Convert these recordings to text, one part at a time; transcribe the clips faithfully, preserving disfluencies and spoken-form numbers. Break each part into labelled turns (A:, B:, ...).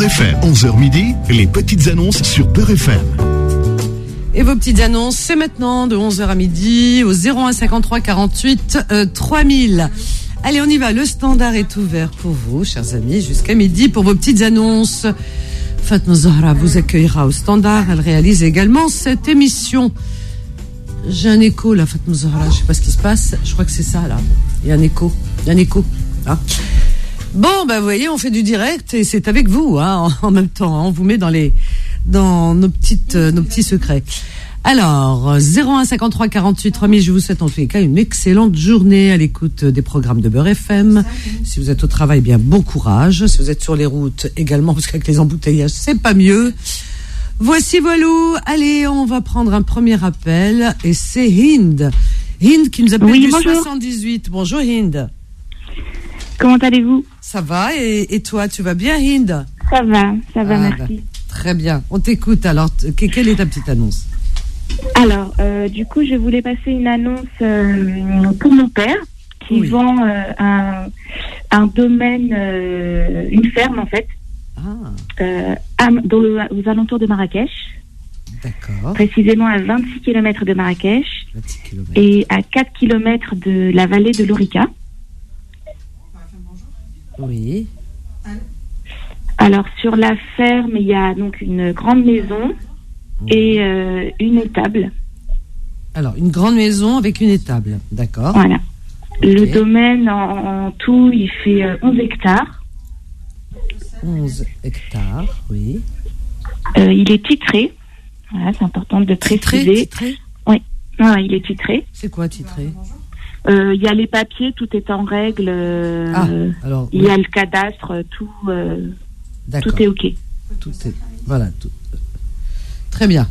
A: Beurre F M. onze heures midi, les petites annonces sur Beurre F M.
B: Et vos petites annonces, c'est maintenant de onze heures à midi au zéro un cinquante-trois quarante-huit euh, trois mille. Allez, on y va. Le standard est ouvert pour vous, chers amis, jusqu'à midi pour vos petites annonces. Fatma Zahra vous accueillera au standard. Elle réalise également cette émission. J'ai un écho là, Fatma Zahra. Je sais pas ce qui se passe. Je crois que c'est ça là. Il y a un écho. Il y a un écho. Hein. Bon, ben vous voyez, on fait du direct et c'est avec vous, hein, en, en même temps. Hein, on vous met dans les, dans nos petites, euh, nos petits secrets. Alors, zéro un cinquante-trois quarante-huit trois mille, je vous souhaite en tous les cas une excellente journée à l'écoute des programmes de Beurre F M. Si vous êtes au travail, bien bon courage. Si vous êtes sur les routes également, parce qu'avec les embouteillages, c'est pas mieux. Voici Voilou. Allez, on va prendre un premier appel et c'est Hind. Hind qui nous appelle
C: oui,
B: du
C: bonjour.
B: soixante-dix-huit. Bonjour Hind.
C: Comment allez-vous?
B: Ça va et, et toi, tu vas bien Hind?
C: Ça va, ça va,
B: Ah,
C: merci.
B: bah, très bien. On t'écoute alors. T- quelle est ta petite annonce?
C: Alors, euh, du coup, je voulais passer une annonce euh, pour mon père qui
B: Oui.
C: vend euh, un, un domaine, euh, une ferme en fait,
B: Ah,
C: euh, à, dans le, aux alentours de Marrakech,
B: d'accord.
C: précisément à vingt-six kilomètres de Marrakech
B: vingt-six kilomètres.
C: et à quatre kilomètres de la vallée de l'Orica.
B: Oui.
C: Alors, sur la ferme, il y a donc une grande maison et euh, une étable.
B: Alors, une grande maison avec une étable. D'accord.
C: Voilà.
B: Ok.
C: Le domaine, en, en tout, il fait euh, onze hectares.
B: onze hectares, oui.
C: Euh, il est titré. Voilà, c'est important de
B: Titré,
C: préciser.
B: titré.
C: Voilà, il est titré.
B: C'est quoi titré?
C: Euh, Il y a les papiers, tout est en règle. euh,
B: Ah, alors,
C: il y a le cadastre, tout, euh,
B: d'accord.
C: tout est OK.
B: Tout est, voilà. Tout, très bien.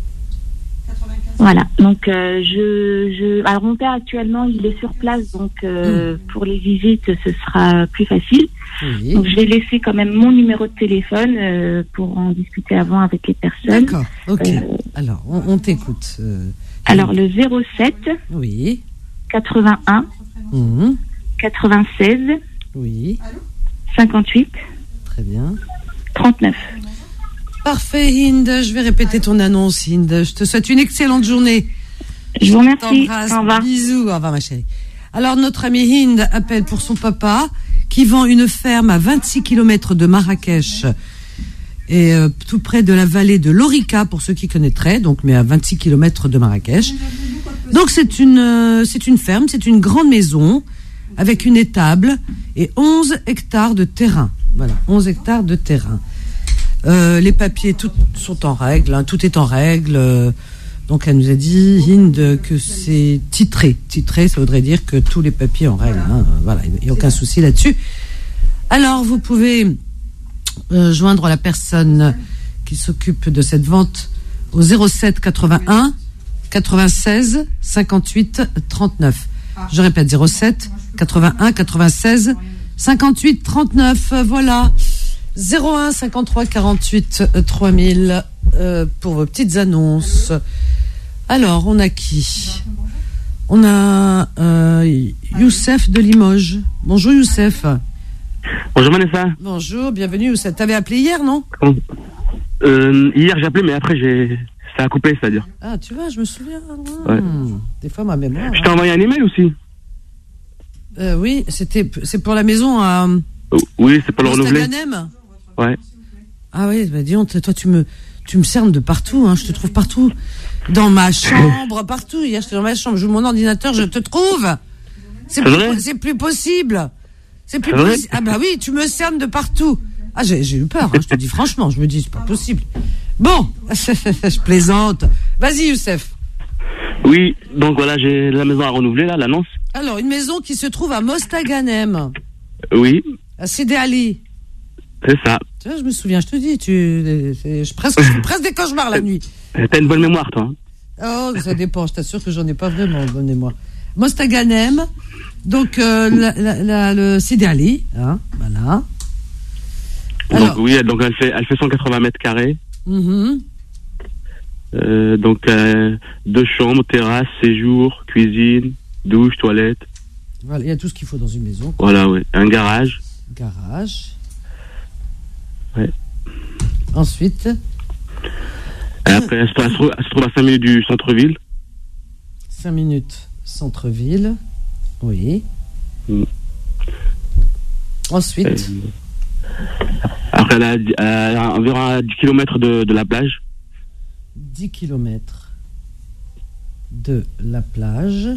C: Voilà. Donc, euh, je, je. Alors, mon père actuellement, il est sur place, donc euh,
B: Mmh.
C: pour les visites, ce sera plus facile.
B: Oui.
C: Donc, je vais laisser quand même mon numéro de téléphone euh, pour en discuter avant avec les personnes.
B: D'accord. Ok.
C: Euh,
B: Alors, on, on t'écoute. Euh,
C: Alors, le zéro sept
B: oui.
C: quatre-vingt-un
B: Mhm.
C: quatre-vingt-seize
B: Oui.
C: cinquante-huit
B: Très bien.
C: trente-neuf.
B: Parfait, Hind. Je vais répéter ton annonce, Hind. Je te souhaite une excellente journée.
C: Je vous remercie.
B: T'embrasse.
C: Au revoir.
B: Bisous. Au revoir, ma chérie. Alors, notre ami Hind appelle pour son papa qui vend une ferme à vingt-six kilomètres de Marrakech et euh, tout près de la vallée de l'Orica, pour ceux qui connaîtraient, donc, mais à vingt-six kilomètres de Marrakech. Donc, c'est une, euh, c'est une ferme, c'est une grande maison avec une étable et onze hectares de terrain. Voilà, onze hectares de terrain. Euh, les papiers, tout sont en règle, hein, tout est en règle. euh, Donc, elle nous a dit, Hind, que c'est titré. Titré, ça voudrait dire que tous les papiers en règle. Hein, voilà, il n'y a aucun souci là-dessus. Alors, vous pouvez euh, joindre la personne qui s'occupe de cette vente au zéro sept quatre-vingt-un quatre-vingt-seize cinquante-huit trente-neuf. Je répète, zéro sept quatre-vingt-un quatre-vingt-seize cinquante-huit trente-neuf. Voilà. zéro un cinquante-trois quarante-huit trois mille euh, pour vos petites annonces. Alors, on a qui? On a euh, Youssef de Limoges. Bonjour Youssef.
D: Bonjour Vanessa.
B: Bonjour, bienvenue Youssef. T'avais appelé hier, non?
D: Euh, hier j'ai appelé, mais après j'ai ça a coupé, c'est-à-dire.
B: Ah, tu vois, je me souviens.
D: Ouais.
B: Hmm. Des fois, ma mémoire.
D: Je t'ai envoyé un email aussi.
B: Euh, oui, c'était, c'est pour la maison à
D: Euh, oui, c'est pour le renouveler.
B: Mostaganem.
D: Ouais.
B: Ah oui, bah dis donc, toi tu me, tu me cernes de partout, hein, je te trouve partout. Dans ma chambre, partout. Hier, j'étais dans ma chambre, j'ouvre mon ordinateur, je te trouve. C'est,
D: C'est
B: plus,
D: vrai
B: c'est plus possible. C'est plus
D: C'est vrai
B: possible. Ah bah oui, tu me cernes de partout. Ah, j'ai, j'ai eu peur, hein, je te dis franchement, je me dis, c'est pas possible. Bon, je plaisante. Vas-y, Youssef.
D: Oui, donc voilà, j'ai la maison à renouveler, là, l'annonce.
B: Alors, une maison qui se trouve à Mostaganem,
D: Oui,
B: à Sidi Ali.
D: c'est ça.
B: Tu vois, je me souviens, je te dis, tu, c'est, je, presque, je fais presque des cauchemars la nuit.
D: T'as une bonne mémoire, toi. hein.
B: Oh, ça dépend, je t'assure que j'en ai pas vraiment, bonne mémoire. Mostaganem, donc euh, la, la, la, le Sidi Ali, hein, voilà. Alors,
D: Donc oui, donc elle fait, elle fait cent quatre-vingts mètres carrés.
B: mhm.
D: Euh, donc euh, deux chambres, terrasse, séjour, cuisine, douche, toilette.
B: Voilà, il y a tout ce qu'il faut dans une maison.
D: Voilà, ouais. Un garage.
B: Garage.
D: Ouais.
B: Ensuite.
D: Et après, elle se, elle se trouve, elle se trouve à cinq minutes du centre-ville.
B: cinq minutes centre-ville. Oui.
D: Mm.
B: Ensuite.
D: Et, après, elle a, elle a environ à dix kilomètres de, de la plage.
B: dix kilomètres de la plage.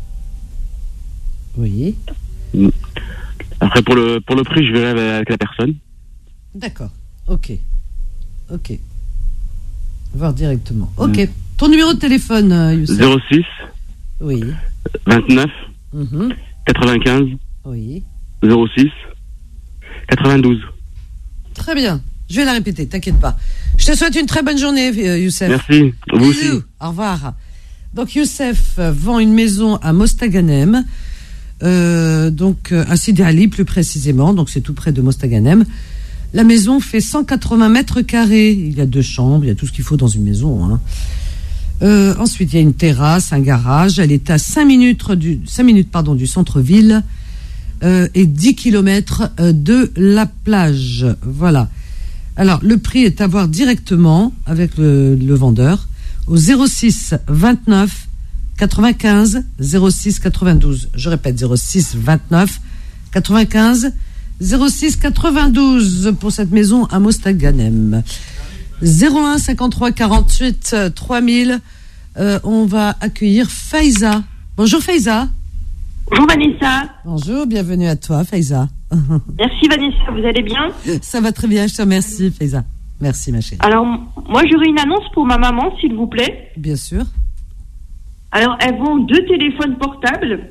B: Oui.
D: Mm. Après, pour le, pour le prix, je verrai avec la personne.
B: D'accord. Ok. Ok. Voir directement. Ok. Mmh. Ton numéro de téléphone, euh, Youssef.
D: zéro six.
B: Oui.
D: vingt-neuf.
B: Mmh.
D: quatre-vingt-quinze.
B: Oui.
D: zéro six. quatre-vingt-douze.
B: Très bien. Je vais la répéter, t'inquiète pas. Je te souhaite une très bonne journée, euh, Youssef.
D: Merci. Vous
B: Bisous.
D: aussi.
B: Au revoir. Donc, Youssef vend une maison à Mostaganem. Euh, donc, à Sidi Ali, plus précisément. Donc, c'est tout près de Mostaganem. La maison fait cent quatre-vingts mètres carrés. Il y a deux chambres, il y a tout ce qu'il faut dans une maison. Hein. Euh, ensuite, il y a une terrasse, un garage. Elle est à cinq minutes du, cinq minutes, pardon, du centre-ville euh, et dix kilomètres de la plage. Voilà. Alors, le prix est à voir directement avec le, le vendeur au zéro six vingt-neuf quatre-vingt-quinze zéro six quatre-vingt-douze. Je répète, zéro six vingt-neuf quatre-vingt-quinze zéro six quatre-vingt-douze pour cette maison à Mostaganem. zéro un cinquante-trois quarante-huit trois mille. Euh, on va accueillir Faiza. Bonjour Faiza.
E: Bonjour Vanessa.
B: Bonjour, bienvenue à toi Faiza.
E: Merci Vanessa, vous allez bien?
B: Ça va très bien, je te remercie Faiza. Merci ma chérie.
E: Alors, moi j'aurais une annonce pour ma maman, s'il vous plaît.
B: Bien sûr.
E: Alors, elle vend deux téléphones portables.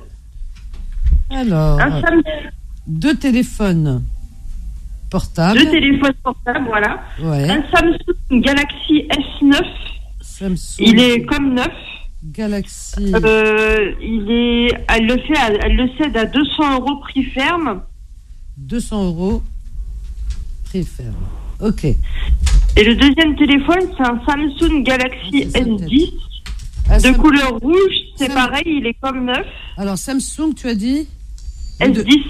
B: Alors,
E: un Samsung.
B: Deux téléphones portables.
E: Deux téléphones portables, voilà.
B: Ouais.
E: Un Samsung Galaxy S neuf.
B: Samsung.
E: Il est comme neuf.
B: Galaxy.
E: Euh, il est, elle le fait, à, elle le cède à deux cents euros prix ferme.
B: deux cents euros prix ferme. Ok.
E: Et le deuxième téléphone, c'est un Samsung Galaxy S dix.
B: Ah,
E: de
B: Sam...
E: couleur rouge, c'est
B: Sam...
E: pareil, il est comme neuf.
B: Alors, Samsung, tu as dit
E: S dix.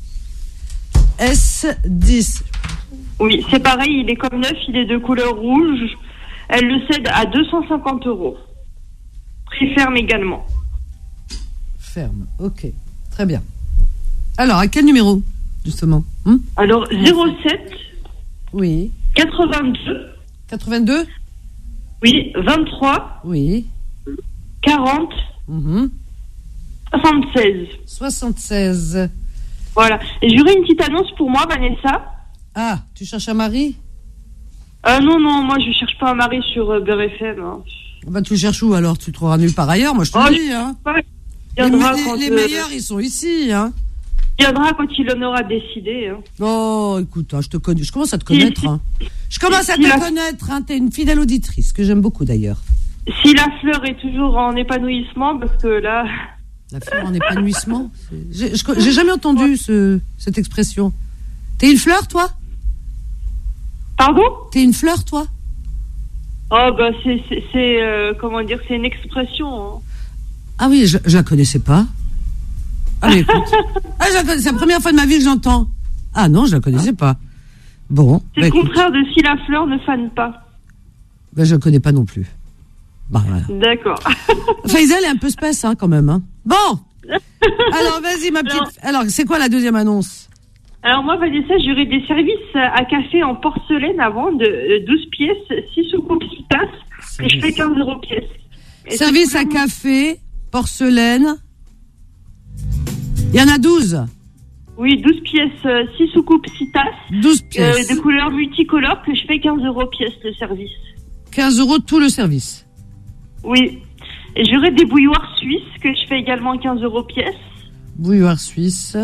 B: S dix.
E: Oui, c'est pareil, il est comme neuf, il est de couleur rouge. Elle le cède à deux cent cinquante euros. Prix ferme également.
B: Ferme, ok. Très bien. Alors, à quel numéro, justement hum
E: Alors, zéro sept.
B: Oui.
E: quatre-vingt-deux.
B: quatre-vingt-deux.
E: Oui, vingt-trois.
B: Oui.
E: quarante.
B: Mmh.
E: soixante-seize.
B: soixante-seize.
E: Voilà. Et j'aurais une petite annonce pour moi, Vanessa.
B: Ah, tu cherches un mari?
E: euh, Non, non, moi je cherche pas un mari sur euh, Beurre F M. Hein.
B: Bah, tu cherches où alors? Tu trouveras nulle part ailleurs, moi je te
E: oh,
B: dis. Hein. Les, les, les meilleurs, ils sont ici. Hein.
E: Il viendra quand il en aura décidé. Hein.
B: Oh, écoute, hein, je te connais, je commence à te connaître. Si, hein. Je commence si, à te si connaître. Hein. T'es une fidèle auditrice, que j'aime beaucoup d'ailleurs.
E: Si la fleur est toujours en épanouissement, parce que là...
B: La fleur en épanouissement? J'ai, j'ai jamais entendu ce, cette expression. T'es une fleur, toi?
E: Pardon? T'es
B: une fleur, toi?
E: Oh, bah, c'est, c'est, c'est euh, comment dire, c'est une expression. Hein.
B: Ah oui, je, je la connaissais pas. Ah, mais écoute. ah, je la connais, c'est la première fois de ma vie que j'entends. Ah non, je la connaissais pas. Bon.
E: C'est
B: bah,
E: le contraire écoute. de si la fleur ne fane pas.
B: Ben, je la connais pas non plus. Bah, voilà.
E: D'accord.
B: Faiza, elle est un peu spèce, hein, quand même. Hein. Bon. Alors, vas-y, ma petite. Alors, Alors c'est quoi la deuxième annonce?
E: Alors, moi, Vanessa, j'aurais des services à café en porcelaine à vendre de douze pièces, six soucoupes tasses, et je fais quinze euros pièce. Et
B: service à café, porcelaine. Il y en a douze.
E: Oui, douze pièces, six soucoupes, six tasses.
B: douze pièces.
E: Euh, de couleurs multicolores que je fais quinze euros pièce le service.
B: quinze euros tout le service.
E: Oui. Et j'aurai des bouilloires suisses que je fais également quinze euros pièce.
B: Bouilloire suisse.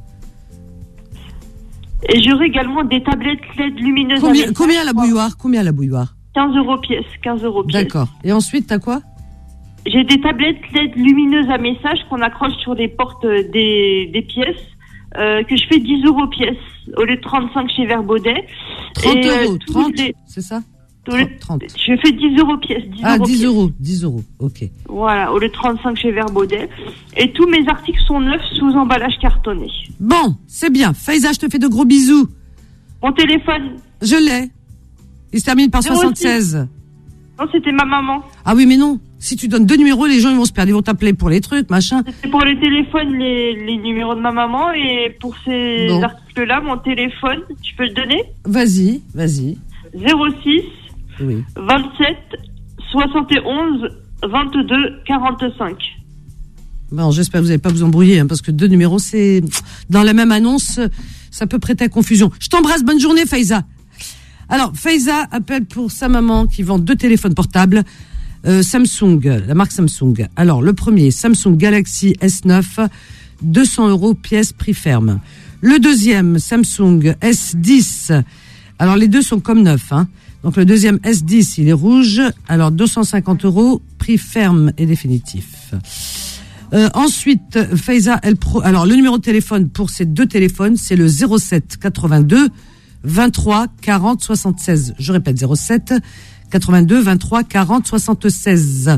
E: Et j'aurai également des tablettes L E D lumineuses.
B: Combien, combien la bouilloire? Combien la bouilloire?
E: quinze euros pièce. quinze euros pièce.
B: D'accord. Et ensuite, t'as quoi?
E: J'ai des tablettes L E D lumineuses à message qu'on accroche sur les portes des, des pièces, euh, que je fais dix euros pièce, au lieu de trente-cinq chez Verbaudet.
B: trente et, euros, euh, trente, les... c'est ça?
E: trente. Je fais dix euros pièce. dix
B: ah,
E: euros
B: dix
E: pièce.
B: euros, dix euros, ok.
E: Voilà, au lieu de trente-cinq chez Verbaudet. Et tous mes articles sont neufs sous emballage cartonné.
B: Bon, c'est bien. Faiza, je te fais de gros bisous.
E: Mon téléphone?
B: Je l'ai. Il se termine par
E: zéro
B: soixante-seize.
E: Non, c'était ma maman.
B: Ah oui, mais non. Si tu donnes deux numéros, les gens ils vont se perdre. Ils vont t'appeler pour les trucs, machin.
E: C'était pour les téléphones, les, les numéros de ma maman. Et pour ces
B: Bon.
E: articles-là, mon téléphone, tu peux le donner?
B: Vas-y, vas-y.
E: zéro six
B: Oui.
E: vingt-sept soixante et onze vingt-deux quarante-cinq.
B: Bon, j'espère que vous n'allez pas vous embrouiller, hein, parce que deux numéros, c'est dans la même annonce, ça peut prêter à confusion. Je t'embrasse, bonne journée, Faiza. Alors, Faiza appelle pour sa maman qui vend deux téléphones portables, euh, Samsung, la marque Samsung. Alors, le premier, Samsung Galaxy S neuf, deux cents euros pièce prix ferme. Le deuxième, Samsung S dix. Alors, les deux sont comme neufs, hein. Donc, le deuxième S dix, il est rouge. Alors, deux cent cinquante euros, prix ferme et définitif. Euh, ensuite, Faiza, elle pro, alors, le numéro de téléphone pour ces deux téléphones, c'est le zéro sept quatre-vingt-deux vingt-trois quarante soixante-seize. Je répète, zéro sept quatre-vingt-deux vingt-trois quarante soixante-seize.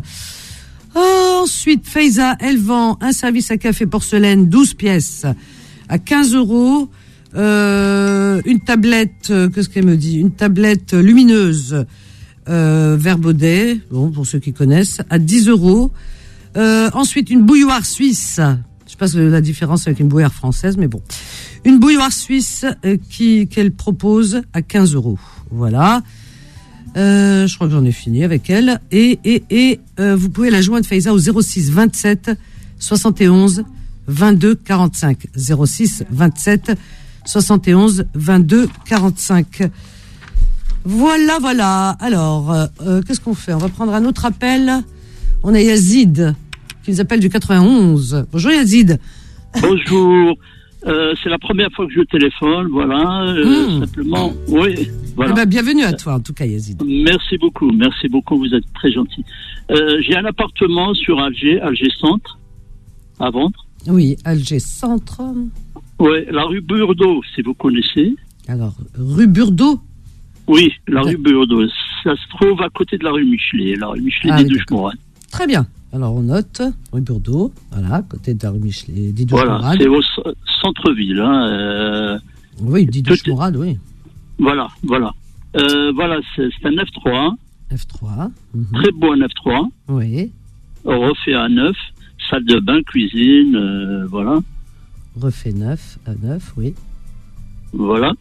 B: Oh, ensuite, Faiza, elle vend un service à café porcelaine douze pièces à quinze euros. Euh, une tablette, euh, qu'est-ce qu'elle me dit? Une tablette lumineuse, euh, Verbaudet, bon, pour ceux qui connaissent, à dix euros. Euh, ensuite, une bouilloire suisse. Je sais pas ce que la différence avec une bouilloire française, mais bon. Une bouilloire suisse euh, qui qu'elle propose à quinze euros. Voilà. Euh, je crois que j'en ai fini avec elle. Et et et euh, vous pouvez la joindre, Faiza, au zéro six vingt-sept soixante et onze vingt-deux quarante-cinq. zéro six vingt-sept soixante et onze vingt-deux quarante-cinq. Voilà, voilà. Alors, euh, euh, qu'est-ce qu'on fait? On va prendre un autre appel. On a Yazid qui nous appelle du quatre-vingt-onze. Bonjour Yazid.
F: Bonjour. Euh, c'est la première fois que je téléphone, voilà. Euh, mmh. Simplement, oui. Voilà.
B: Eh ben, bienvenue à toi, en tout cas, Yazid.
F: Merci beaucoup, merci beaucoup. Vous êtes très gentil. Euh, j'ai un appartement sur Alger, Alger Centre, à vendre.
B: Oui, Alger Centre.
F: Oui, la rue Burdeau, si vous connaissez.
B: Alors, rue Burdeau.
F: Oui, la rue Burdeau. Ça se trouve à côté de la rue Michelet, la rue Michelet
B: ah,
F: des oui, Douches-Mourades.
B: Très bien. Alors, on note rue Burdeau, voilà, à côté de la rue Michelet des
F: Douches-Mourades.
B: Voilà,
F: c'est au centre-ville. Hein, euh,
B: oui, des Douches-Mourades, oui.
F: Voilà, voilà. Euh, voilà, c'est, c'est un neuf trois.
B: neuf trois.
F: Mm-hmm. Très beau neuf trois.
B: Oui.
F: Refait à neuf. Salle de bain, cuisine, euh, voilà.
B: Refait neuf à neuf, oui.
F: Voilà.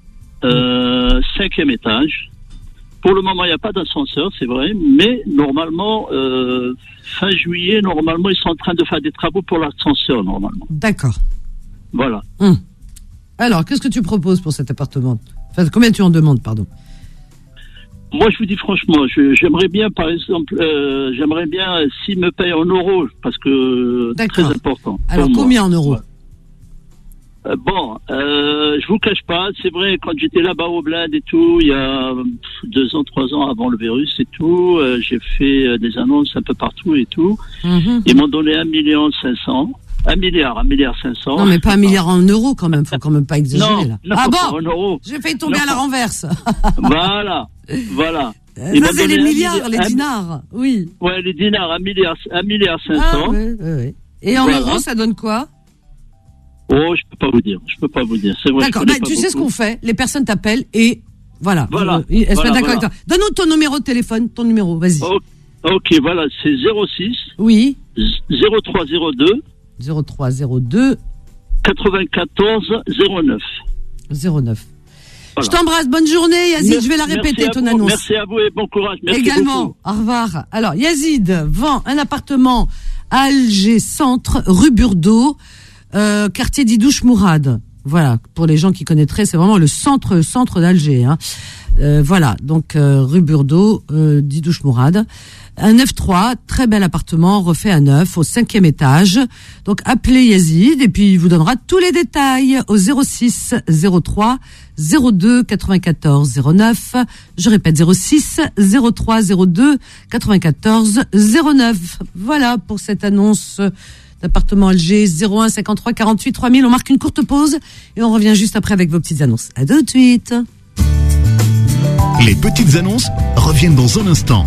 F: Euh, cinquième étage. Pour le moment, il n'y a pas d'ascenseur, c'est vrai, mais normalement, euh, fin juillet, normalement, ils sont en train de faire des travaux pour l'ascenseur, normalement.
B: D'accord.
F: Voilà.
B: Hum. Alors, qu'est-ce que tu proposes pour cet appartement? Enfin, combien tu en demandes, pardon?
F: Moi, je vous dis franchement, je, j'aimerais bien, par exemple, euh, j'aimerais bien euh, s'ils me payent en euros, parce que c'est très important.
B: Alors, combien en euros?
F: euh, Bon, euh, je vous cache pas, c'est vrai, quand j'étais là-bas au Bled et tout, il y a deux ans, trois ans avant le virus et tout, euh, j'ai fait euh, des annonces un peu partout et tout. Mm-hmm. Ils m'ont donné un million cinq cents. Un milliard, un milliard cinq cents.
B: Non, mais pas un milliard en euros quand même, faut quand même pas exagérer
F: non,
B: là.
F: Non,
B: ah bon
F: en euros.
B: J'ai failli tomber
F: non,
B: à la renverse.
F: Voilà, voilà.
B: Euh, ça c'est les milliards, un, les dinars, oui.
F: Ouais, les dinars, un milliard, un milliard cinq cents.
B: Ah, oui, oui, oui. Et en voilà. euros, ça donne quoi?
F: Oh, je peux pas vous dire, je peux pas vous dire. C'est vrai.
B: D'accord, bah, tu sais ce qu'on fait, les personnes t'appellent et voilà.
F: Voilà.
B: Euh, elles
F: voilà,
B: sont d'accord
F: voilà.
B: avec toi. Donne-nous ton numéro de téléphone, ton numéro, vas-y.
F: Oh, ok, voilà, c'est zéro six.
B: Oui.
F: zéro trois zéro deux.
B: zéro trois zéro deux.
F: quatre-vingt-quatorze zéro neuf.
B: zéro neuf. Voilà. Je t'embrasse, bonne journée Yazid, merci, je vais la répéter ton
F: vous,
B: annonce.
F: Merci à vous et bon courage. Merci
B: également,
F: beaucoup.
B: Au revoir. Alors Yazid vend un appartement à Alger Centre, rue Burdeau, euh, quartier d'Idouche Mourad. Voilà, pour les gens qui connaîtraient, c'est vraiment le centre centre d'Alger. Hein. Euh, voilà, donc euh, rue Burdeau, euh, d'Idouche Mourad. Un neuf trois, très bel appartement, refait à neuf, au cinquième étage. Donc appelez Yazid et puis il vous donnera tous les détails au zéro six zéro trois zéro deux quatre-vingt-quatorze zéro neuf. Je répète, zéro six zéro trois zéro deux quatre-vingt-quatorze zéro neuf. Voilà pour cette annonce d'appartement Alger. Zéro un cinquante-trois quarante-huit trois mille. On marque une courte pause et on revient juste après avec vos petites annonces. À tout de suite.
A: Les petites annonces reviennent dans un instant.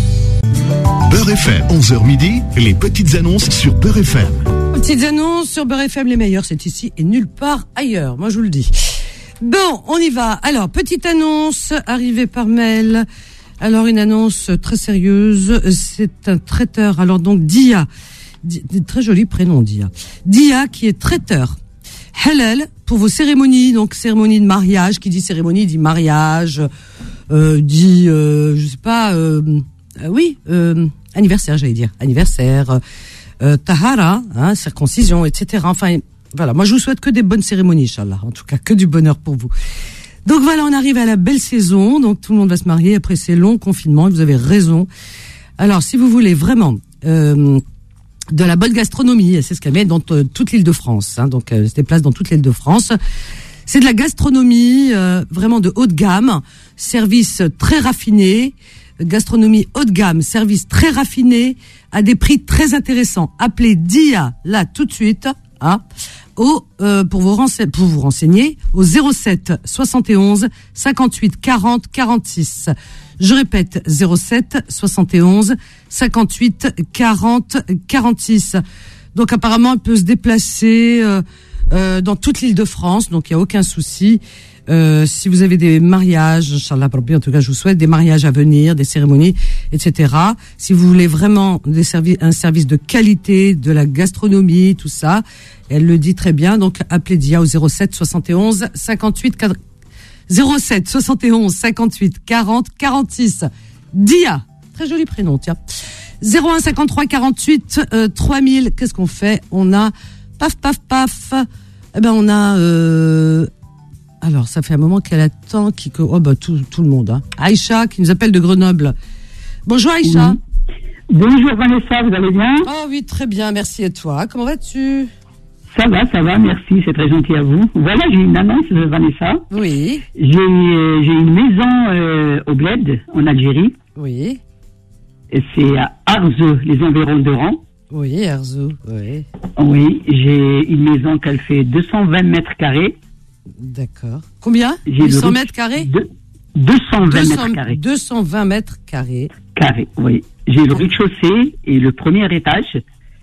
A: Beurre F M, onze heures midi, les petites annonces sur Beurre F M.
B: Petites annonces sur Beurre F M, les meilleures, c'est ici et nulle part ailleurs, moi je vous le dis. Bon, on y va. Alors, petite annonce arrivée par mail. Alors, une annonce très sérieuse. C'est un traiteur. Alors, donc, Dia. Di, très joli prénom, Dia. Dia, qui est traiteur. Halal, pour vos cérémonies. Donc, cérémonie de mariage. Qui dit cérémonie, dit mariage. Euh, dit, euh, je sais pas, euh, euh, oui, euh, anniversaire, j'allais dire. Anniversaire, euh, tahara, hein, circoncision, et cetera. Enfin, voilà. Moi, je vous souhaite que des bonnes cérémonies, Inch'Allah. En tout cas, que du bonheur pour vous. Donc voilà, on arrive à la belle saison. Donc tout le monde va se marier après ces longs confinements. Et vous avez raison. Alors, si vous voulez vraiment euh, de la bonne gastronomie, c'est ce qu'elle met dans t- toute l'Île-de-France. Hein, donc, elle se déplace dans toute l'Île-de-France. C'est de la gastronomie euh, vraiment de haut de gamme, service très raffiné, gastronomie haut de gamme, service très raffiné, à des prix très intéressants. Appelez Dia là tout de suite. Hein, au, euh, pour, vous rense- pour vous renseigner au zéro sept soixante et onze cinquante-huit quarante quarante-six. Je répète, zéro sept soixante et onze cinquante-huit quarante quarante-six. Donc apparemment, elle peut se déplacer euh, euh, dans toute l'Île-de-France, donc il n'y a aucun souci. Euh, si vous avez des mariages, Inch'Allah, en tout cas, je vous souhaite des mariages à venir, des cérémonies, et cetera. Si vous voulez vraiment des servi- un service de qualité, de la gastronomie, tout ça, elle le dit très bien. Donc, appelez Dia au zéro sept soixante et onze cinquante-huit zéro sept soixante et onze cinquante-huit quarante quarante-six. Dia, très joli prénom, tiens. zéro un cinquante-trois quarante-huit euh, trois mille. Qu'est-ce qu'on fait? On a paf paf paf. Eh ben, on a. Euh, Alors, ça fait un moment qu'elle attend, qui, que, oh bah tout, tout le monde. Hein. Aïcha, qui nous appelle de Grenoble. Bonjour Aïcha.
G: Oui. Bonjour Vanessa, vous allez bien?
B: Oh oui, très bien, merci. Et toi, comment vas-tu?
G: Ça va, ça va, merci, c'est très gentil à vous. Voilà, j'ai une annonce, Vanessa.
B: Oui.
G: J'ai, euh, j'ai une maison euh, au Bled, en Algérie.
B: Oui.
G: Et c'est à Arzeu, les environs d'Oran.
B: Oui, Arzeu, oui.
G: Oui, j'ai une maison qu'elle fait deux cent vingt mètres carrés.
B: D'accord. Combien?
G: J'ai
B: huit cents mètres carrés?
G: De, deux cent vingt mètres carrés.
B: deux cent vingt mètres carrés.
G: Carré, oui. J'ai le rez-de-chaussée et le premier étage.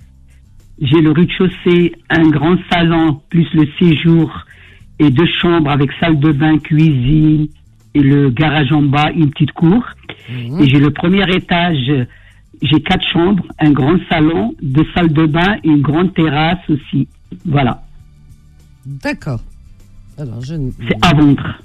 G: J'ai le rez-de-chaussée, un grand salon, plus le séjour et deux chambres avec salle de bain, cuisine et le garage en bas, une petite cour. Mmh. Et j'ai le premier étage, j'ai quatre chambres, un grand salon, deux salles de bain et une grande terrasse aussi. Voilà.
B: D'accord. Alors, je...
G: C'est à vendre.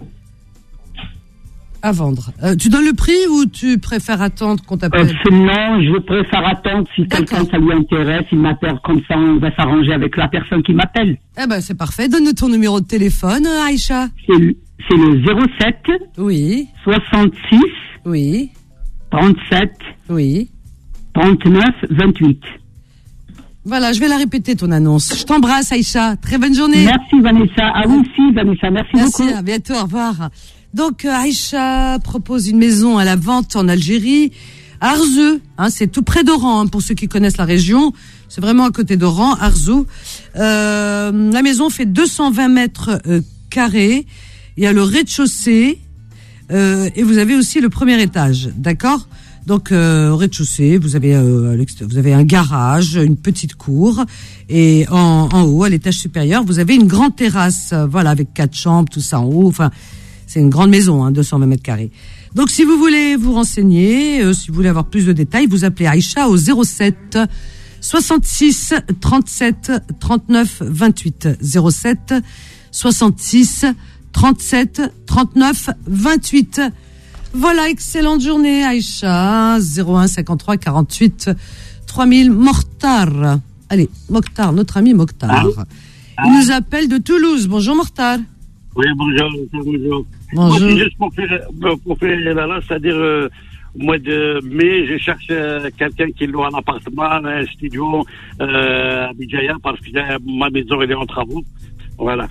B: À vendre. Euh, tu donnes le prix ou tu préfères attendre qu'on t'appelle?
G: euh, Non, je préfère attendre. Si D'accord. quelqu'un ça lui intéresse, il m'appelle comme ça, on va s'arranger avec la personne qui m'appelle.
B: Eh ben, c'est parfait. Donne-nous ton numéro de téléphone, Aïcha.
G: C'est le, c'est le zéro sept.
B: Oui.
G: soixante-six.
B: Oui.
G: trente-sept.
B: Oui.
G: trente-neuf vingt-huit.
B: Voilà, je vais la répéter, ton annonce. Je t'embrasse, Aïcha. Très bonne journée.
G: Merci, Vanessa. À vous aussi, Vanessa. Merci,
B: Merci,
G: beaucoup.
B: À bientôt. Au revoir. Donc, Aïcha propose une maison à la vente en Algérie, à Arzeu. Hein, c'est tout près d'Oran, hein, pour ceux qui connaissent la région. C'est vraiment à côté d'Oran, Arzeu. Euh, la maison fait deux cent vingt mètres euh, carrés. Il y a le rez-de-chaussée euh, et vous avez aussi le premier étage. D'accord? Donc euh, au rez-de-chaussée, vous avez euh, vous avez un garage, une petite cour, et en, en haut, à l'étage supérieur, vous avez une grande terrasse, euh, voilà, avec quatre chambres, tout ça en haut. Enfin, c'est une grande maison, hein, deux cent vingt mètres carrés. Donc, si vous voulez vous renseigner, euh, si vous voulez avoir plus de détails, vous appelez Aïcha au zéro sept soixante-six trente-sept trente-neuf vingt-huit. zéro sept soixante-six trente-sept trente-neuf vingt-huit. Voilà, excellente journée, Aïcha. zéro un cinquante-trois quarante-huit trois mille. Mokhtar. Allez, Mokhtar, notre ami Mokhtar. Ah. Ah. Il nous appelle de Toulouse. Bonjour, Mokhtar.
H: Oui, bonjour, bonjour.
B: Bonjour.
H: Moi, c'est juste pour faire, pour faire là, c'est-à-dire, euh, au mois de mai, je cherche euh, quelqu'un qui loue un appartement, un studio euh, à Bijaya, parce que euh, ma maison, elle est en travaux. Voilà.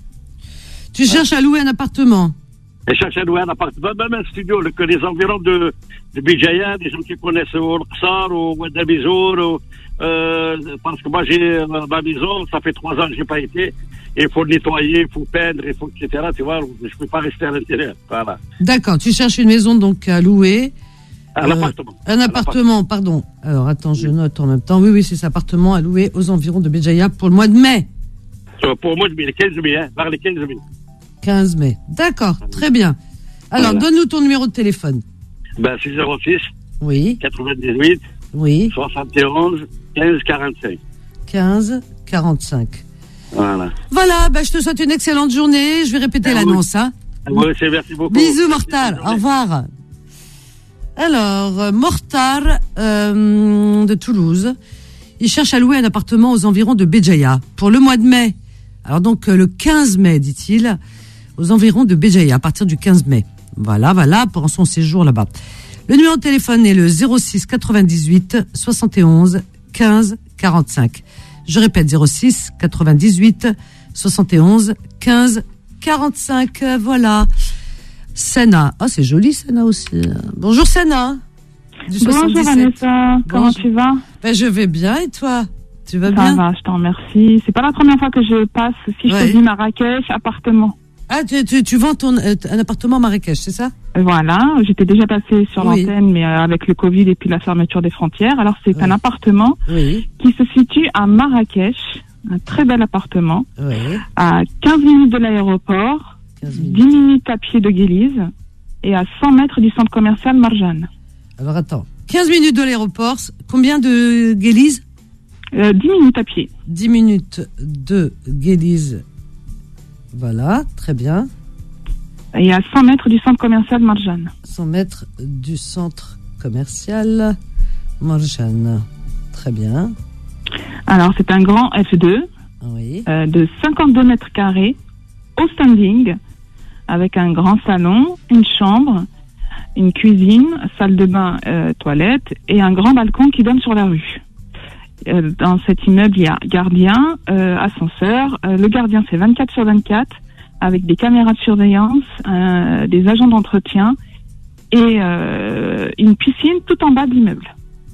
B: Tu cherches à louer un appartement?
H: Je cherche à louer un appartement, même un studio, le, que les environs de, de Bijaya, des gens qui connaissent au Luxor, au Ouadamizour, euh, parce que moi, j'ai euh, ma maison, ça fait trois ans que je n'ai pas été. Il faut le nettoyer, il faut peindre, il faut, et cetera. Tu vois, je ne peux pas rester à l'intérieur. Voilà.
B: D'accord, tu cherches une maison donc à louer.
H: Un euh, appartement.
B: Un appartement, pardon. Alors attends, je note en même temps. Oui, oui, c'est cet appartement à louer aux environs de Béjaïa pour le mois de mai.
H: Pour le mois de mai, le quinze mai, hein, vers le quinze mai.
B: quinze mai. D'accord, très bien. Alors,
H: Voilà.
B: donne-nous ton numéro de téléphone.
H: Ben, c'est zéro six
B: Oui,
H: quatre-vingt-dix-huit
B: oui,
H: soixante et onze quinze quarante-cinq.
B: quinze quarante-cinq.
H: Voilà.
B: Voilà, bah, je te souhaite une excellente journée. Je vais répéter
H: Ah,
B: l'annonce. Hein.
H: Oui, c'est merci beaucoup.
B: Bisous,
H: Merci,
B: Mortar.
H: bonne
B: Au
H: journée.
B: revoir. Alors, euh, Mortar euh, de Toulouse, il cherche à louer un appartement aux environs de Béjaïa pour le mois de mai. Alors donc, euh, le quinze mai, dit-il, aux environs de Béjaïa, à partir du quinze mai. Voilà, voilà, pour son séjour là-bas. Le numéro de téléphone est le zéro six quatre-vingt-dix-huit soixante et onze quinze quarante-cinq. Je répète, zéro six quatre-vingt-dix-huit soixante et onze quinze quarante-cinq. Voilà. Sana. Ah, c'est joli, Sana aussi. Bonjour, Sana. Du
I: Bonjour
B: soixante-dix-sept.
I: Vanessa, comment
B: Bonjour.
I: tu vas?
B: Ben, je vais bien, et toi? Tu vas
I: Ça
B: bien?
I: va, je t'en remercie. C'est pas la première fois que je passe, si je
B: Ouais.
I: te dis Marrakech, appartement.
B: Ah, tu, tu, tu vends ton, euh, un appartement à Marrakech, c'est ça?
I: Voilà, j'étais déjà passée sur
B: Oui.
I: l'antenne, mais euh, avec le Covid et puis la fermeture des frontières. Alors c'est
B: Oui.
I: un appartement
B: Oui.
I: qui se situe à Marrakech, un très bel appartement,
B: Oui.
I: à quinze minutes de l'aéroport,
B: quinze minutes.
I: dix minutes à pied de Guélise et à cent mètres du centre commercial Marjane.
B: Alors, attends. quinze minutes de l'aéroport. Combien de Guélise?
I: Euh, dix minutes à pied.
B: dix minutes de Guélise. Voilà, très bien.
I: Et à cent mètres du centre commercial Marjane.
B: cent mètres du centre commercial Marjane. Très bien.
I: Alors c'est un grand F deux.
B: Oui.
I: Euh, de cinquante-deux mètres carrés au standing avec un grand salon, une chambre, une cuisine, salle de bain, euh, toilette et un grand balcon qui donne sur la rue. Euh, dans cet immeuble, il y a gardien, euh, ascenseur. Euh, le gardien, c'est vingt-quatre sur vingt-quatre avec des caméras de surveillance, euh, des agents d'entretien et euh, une piscine tout en bas de l'immeuble.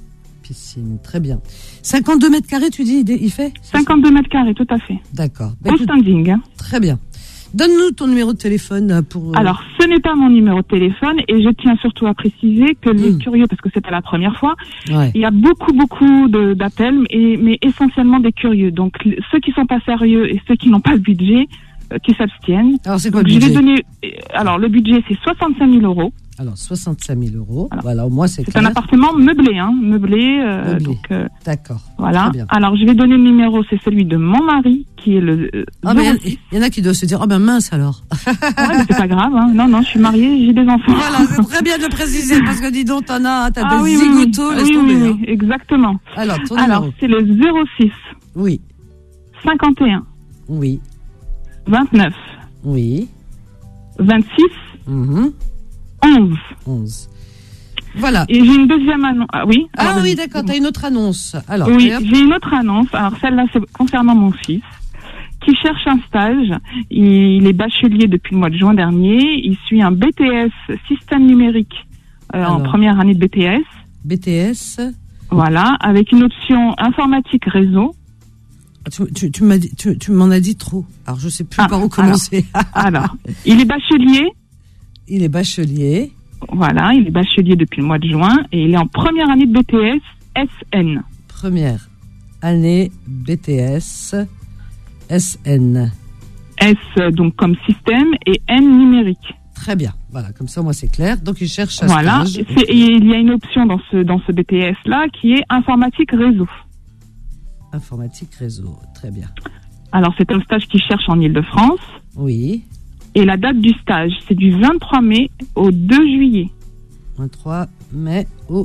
B: Piscine, très bien. cinquante-deux mètres carrés, tu dis, il fait?
I: cinquante-deux mètres carrés, tout à fait.
B: D'accord. Bah,
I: Au
B: écoute,
I: standing. Hein.
B: très bien. Donne-nous ton numéro de téléphone pour... euh,
I: Alors, ce n'est pas mon numéro de téléphone et je tiens surtout à préciser que les
B: Mm.
I: curieux, parce que c'est pas la première fois,
B: Ouais.
I: il y a beaucoup, beaucoup de- d'appels, et, mais essentiellement des curieux. Donc, l- ceux qui sont pas sérieux et ceux qui n'ont pas le budget, euh, qui s'abstiennent.
B: Alors, c'est quoi
I: Donc,
B: le
I: je vais
B: budget?
I: donner, euh, alors, le budget, c'est soixante-cinq mille euros.
B: Alors, soixante-cinq mille euros.
I: Voilà.
B: Voilà, au moins, c'est
I: C'est
B: clair.
I: un appartement meublé, hein, meublé. euh,
B: Meublé.
I: donc, euh,
B: D'accord.
I: voilà.
B: Très bien.
I: Alors, je vais donner le numéro, c'est celui de mon mari, qui est le euh,
B: Ah, mais
I: zéro
B: il
I: six.
B: y, y en a qui doivent se dire, oh ben mince alors.
I: Ouais, mais c'est pas grave, hein. Non, non, je suis mariée, j'ai des enfants.
B: Voilà, c'est très bien de le préciser, parce que dis donc, t'en as, t'as
I: Ah
B: des
I: oui, oui, oui.
B: zigotos, laisse
I: oui,
B: tomber.
I: oui,
B: hein.
I: oui, exactement.
B: Alors, ton
I: Alors,
B: numéro.
I: c'est le zéro six
B: Oui,
I: cinquante et un
B: oui,
I: vingt-neuf
B: oui.
I: vingt-six
B: Mhm.
I: onze.
B: onze. Voilà.
I: Et j'ai une deuxième annonce. Ah oui.
B: Ah
I: alors,
B: oui,
I: vas-y.
B: d'accord, t'as une autre annonce. Alors,
I: Oui,
B: hop.
I: j'ai une autre annonce. Alors celle-là, c'est concernant mon fils qui cherche un stage. Il est bachelier depuis le mois de juin dernier. Il suit un B T S système numérique euh, en
B: Alors.
I: première année de B T S.
B: B T S.
I: Voilà, avec une option informatique réseau.
B: Ah, Tu, tu, tu m'as dit, tu, tu m'en as dit trop. Alors, je sais plus
I: Ah,
B: par où commencer.
I: Alors, il est bachelier.
B: Il est bachelier.
I: Voilà, il est bachelier depuis le mois de juin et il est en première année de B T S S N.
B: Première année B T S S N.
I: S euh, donc comme système et N numérique.
B: Très bien. Voilà, comme ça, moi, c'est clair. Donc, il cherche un
I: Voilà,
B: stage.
I: c'est- et il y a une option dans ce dans ce B T S là qui est informatique réseau.
B: Informatique réseau. Très bien.
I: Alors c'est un stage qu'il cherche en Île-de-France
B: Oui.
I: et la date du stage c'est du vingt-trois mai au deux juillet.
B: vingt-trois mai au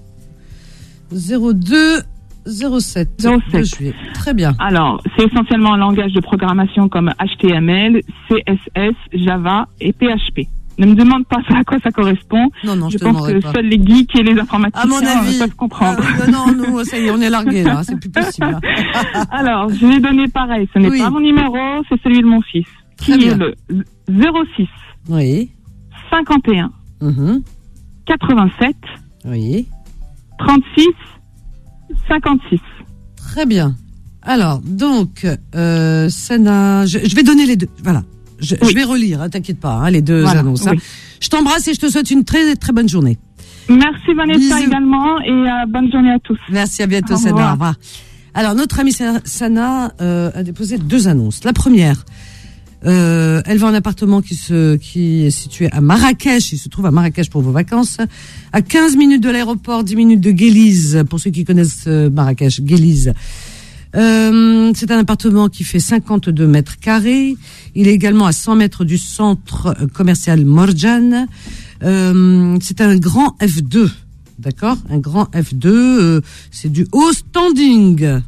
B: zéro deux zéro sept.
I: zéro sept.
B: deux juillet. Très bien.
I: Alors c'est essentiellement un langage de programmation comme H T M L, C S S, Java et P H P. Ne me demande pas ça, à quoi ça correspond.
B: Non, non, je,
I: Je
B: te
I: pense
B: demanderai
I: que
B: pas.
I: seuls les geeks et les informaticiens
B: À mon avis.
I: peuvent comprendre.
B: Ah, non, non, ça y est, on est largués là. C'est plus possible.
I: Alors, je vais donner pareil. Ce n'est
B: Oui.
I: pas mon numéro, c'est celui de mon fils.
B: Très
I: qui
B: bien.
I: est le zéro six
B: Oui.
I: cinquante et un
B: Mhm.
I: quatre-vingt-sept
B: Oui.
I: trente-six cinquante-six.
B: Très bien. Alors, donc, euh, Sana, je, je vais donner les deux. Voilà. Je,
I: Oui.
B: je vais relire, hein, t'inquiète pas, hein, les deux
I: Voilà,
B: annonces. hein.
I: oui.
B: Je t'embrasse et je te souhaite une très très bonne journée.
I: Merci Vanessa
B: Bisous.
I: également et euh, bonne journée à tous.
B: Merci, à bientôt,
I: Au
B: Sana.
I: revoir.
B: Au revoir. Alors, notre amie Sana euh, a déposé deux annonces. La première, Euh, elle vend un appartement qui se, qui est situé à Marrakech. Il se trouve à Marrakech pour vos vacances. À quinze minutes de l'aéroport, dix minutes de Guéliz. Pour ceux qui connaissent euh, Marrakech, Guéliz. Euh, c'est un appartement qui fait cinquante-deux mètres carrés. Il est également à cent mètres du centre commercial Morjan. Euh, c'est un grand F deux. D'accord? Un grand F deux. Euh, c'est du haut standing.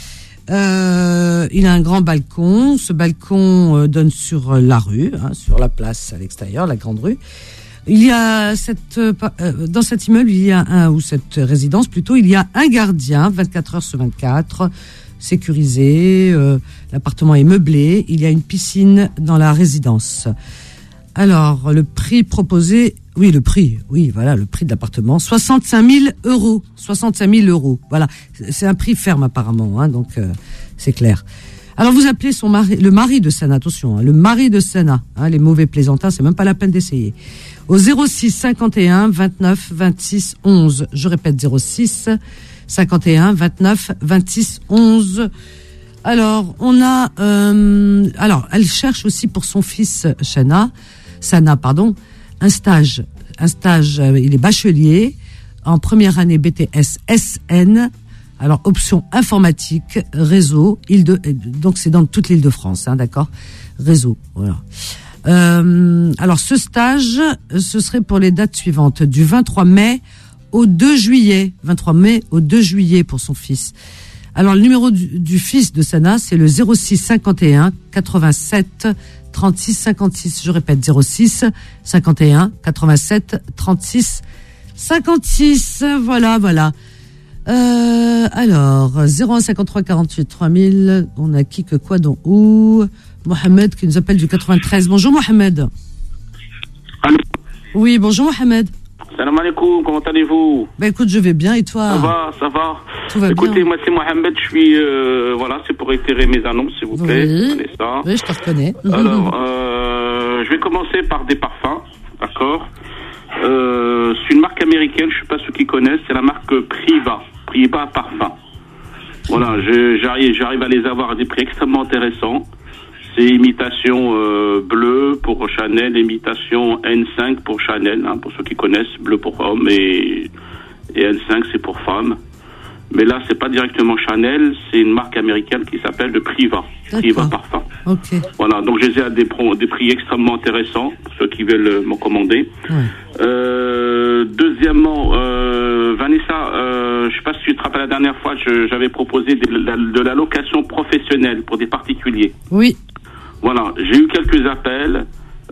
B: Euh, il a un grand balcon. Ce balcon euh, donne sur la rue, hein, sur la place à l'extérieur, la grande rue. Il y a cette, euh, dans cet immeuble, il y a un, ou cette résidence plutôt, il y a un gardien, vingt-quatre heures sur vingt-quatre, sécurisé. Euh, l'appartement est meublé. Il y a une piscine dans la résidence. Alors, le prix proposé, oui, le prix, oui, voilà, le prix de l'appartement, soixante-cinq mille euros, soixante-cinq mille euros, voilà, c'est un prix ferme apparemment, hein, donc euh, c'est clair. Alors vous appelez son mari, le mari de Sana, attention, hein, le mari de Sana, hein, les mauvais plaisantins, c'est même pas la peine d'essayer. Au zéro six cinquante et un vingt-neuf vingt-six onze, je répète zéro six cinquante et un vingt-neuf vingt-six onze. Alors on a, euh, alors elle cherche aussi pour son fils Sana. Sana, pardon, un stage, un stage, euh, il est bachelier, en première année B T S S N, alors option informatique, réseau, île de, donc c'est dans toute l'île de France, hein, d'accord, réseau, voilà. Euh, alors ce stage, ce serait pour les dates suivantes, du vingt-trois mai au deux juillet, vingt-trois mai au deux juillet pour son fils. Alors le numéro du, du fils de Sana, c'est le zéro six cinquante et un quatre-vingt-sept trente-six cinquante-six. Je répète, zéro six cinquante et un quatre-vingt-sept trente-six cinquante-six. Voilà, voilà. Euh, alors, zéro un cinquante-trois quarante-huit trois mille. On a qui, que, quoi, dont, où? Mohamed qui nous appelle du quatre-vingt-treize. Bonjour Mohamed.
J: Allô.
B: Oui, bonjour Mohamed.
J: Salam alaikum, comment allez-vous?
B: Ben écoute, je vais bien, et toi?
J: Ça va, ça va.
B: Tout va
J: Écoutez,
B: bien.
J: moi c'est Mohamed, je suis, euh, voilà, c'est pour réitérer mes annonces, s'il vous plaît.
B: Oui.
J: Vous connaissez ça.
B: Oui, je te reconnais.
J: Alors, euh, je vais commencer par des parfums, d'accord. Euh, c'est une marque américaine, je ne sais pas ceux qui connaissent, c'est la marque Priva, Priva Parfum. Voilà, je, j'arrive, j'arrive à les avoir à des prix extrêmement intéressants. C'est imitation euh, bleu pour Chanel, imitation N cinq pour Chanel, hein, pour ceux qui connaissent, bleu pour hommes et, et N cinq c'est pour femmes. Mais là, c'est pas directement Chanel, c'est une marque américaine qui s'appelle de Priva, Priva Parfum.
B: Ok.
J: Voilà, donc je les ai à des, pro, des prix extrêmement intéressants pour ceux qui veulent m'en commander.
B: Ouais.
J: Euh, deuxièmement, euh, Vanessa, euh, je sais pas si tu te rappelles la dernière fois, je, j'avais proposé de la, de la location professionnelle pour des particuliers.
B: Oui.
J: Voilà, j'ai eu quelques appels.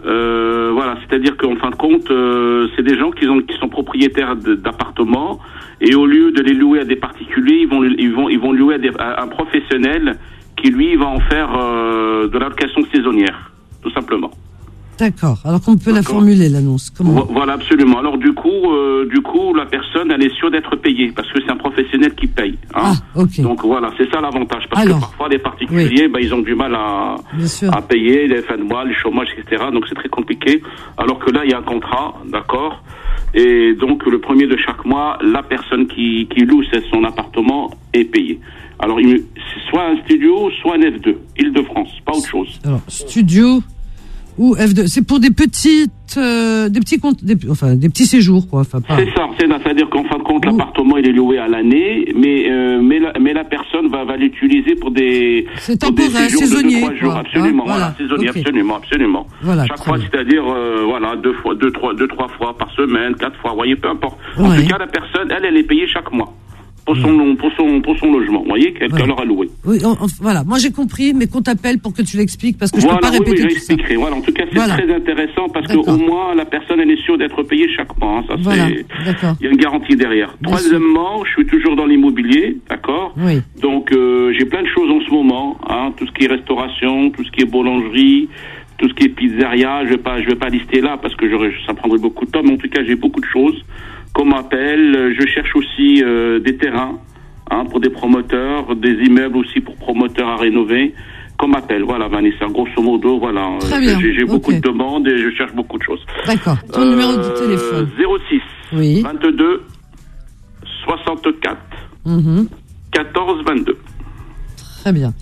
J: Euh, voilà, c'est-à-dire qu'en fin de compte, euh, c'est des gens qui, ont, qui sont propriétaires de, d'appartements et au lieu de les louer à des particuliers, ils vont, ils vont, ils vont louer à, des, à un professionnel qui lui va en faire euh, de la location saisonnière, tout simplement.
B: D'accord. Alors qu'on peut D'accord. la formuler l'annonce. Comment?
J: Voilà, absolument. Alors du coup, euh, du coup, la personne, elle est sûre d'être payée parce que c'est un professionnel qui paye. Hein.
B: Ah, ok.
J: Donc voilà, c'est ça l'avantage. Parce
B: Alors,
J: que parfois, les particuliers, oui. bah, ils ont du mal à, à payer les fins de mois, les chômages, et cetera. Donc c'est très compliqué. Alors que là, il y a un contrat, d'accord. Et donc le premier de chaque mois, la personne qui, qui loue son appartement est payée. Alors, il, c'est soit un studio, soit un F deux, Île-de-France, pas autre chose.
B: Alors, studio ou F deux, c'est pour des petites, euh, des petits comptes, des, enfin des petits séjours, quoi. Enfin, pas...
J: C'est ça, c'est, c'est-à-dire qu'en fin de compte, Ouh. l'appartement il est loué à l'année, mais euh, mais la, mais la personne va, va l'utiliser pour des,
B: c'est
J: pour des séjours
B: saisonnier,
J: de deux, trois jours,
B: quoi.
J: absolument,
B: hein, voilà,
J: voilà, saisonnier,
B: okay.
J: absolument, absolument.
B: Voilà,
J: chaque fois, bien. c'est-à-dire euh, voilà deux fois, deux trois, deux trois fois par semaine, quatre fois, vous voyez, peu importe. En ouais. tout cas, la personne, elle, elle est payée chaque mois. Pour son, pour son, pour son logement, vous voyez, quelqu'un ouais. leur a loué.
B: Oui, on, on, voilà. Moi, j'ai compris, mais qu'on t'appelle pour que tu l'expliques, parce que je
J: voilà,
B: peux pas
J: oui,
B: répéter
J: oui,
B: tout
J: j'expliquerai.
B: ça.
J: Voilà, en tout cas, c'est
B: voilà.
J: très intéressant, parce
B: D'accord.
J: qu'au moins, la personne, elle est sûre d'être payée chaque mois. Hein, ça,
B: voilà.
J: c'est,
B: D'accord.
J: il y a une garantie derrière. Bien Troisièmement, sûr. je suis toujours dans l'immobilier, d'accord?
B: Oui.
J: Donc, euh, j'ai plein de choses en ce moment, hein, tout ce qui est restauration, tout ce qui est boulangerie, tout ce qui est pizzeria, je vais pas, je vais pas lister là, parce que j'aurais, ça prendrait beaucoup de temps, mais en tout cas, j'ai beaucoup de choses qu'on m'appelle. Je cherche aussi euh, des terrains. Hein, pour des promoteurs, des immeubles aussi pour promoteurs à rénover, comme appel. Voilà, Vanessa, grosso modo, voilà.
B: Très bien.
J: J'ai, j'ai
B: okay.
J: beaucoup de demandes et je cherche beaucoup de choses.
B: D'accord. Ton euh, numéro de téléphone.
J: zéro six
B: oui.
J: vingt-deux soixante-quatre
B: mm-hmm.
J: quatorze vingt-deux.
B: Très bien.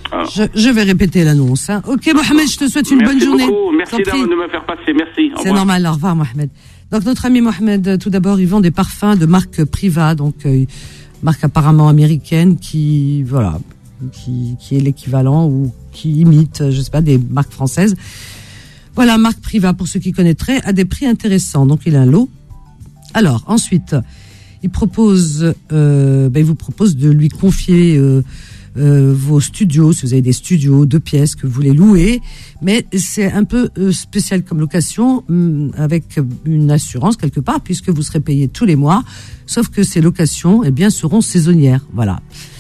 J: Alors.
B: Je, je vais répéter l'annonce. Hein. Ok, Mohamed, je te souhaite une
J: merci
B: bonne journée.
J: Beaucoup. Merci de me faire passer. Merci.
B: C'est normal. Au revoir, Mohamed. Donc, notre ami Mohamed, tout d'abord, il vend des parfums de marque Priva, donc euh, marque apparemment américaine qui, voilà, qui, qui est l'équivalent ou qui imite, je sais pas, des marques françaises. Voilà, marque Priva, pour ceux qui connaîtraient, à des prix intéressants. Donc, il a un lot. Alors, ensuite, il propose, euh, ben, il vous propose de lui confier euh, euh, vos studios, si vous avez des studios, deux pièces que vous voulez louer, mais c'est un peu euh, spécial comme location, hum, avec une assurance quelque part, puisque vous serez payé tous les mois, sauf que ces locations, eh bien, seront saisonnières. Voilà.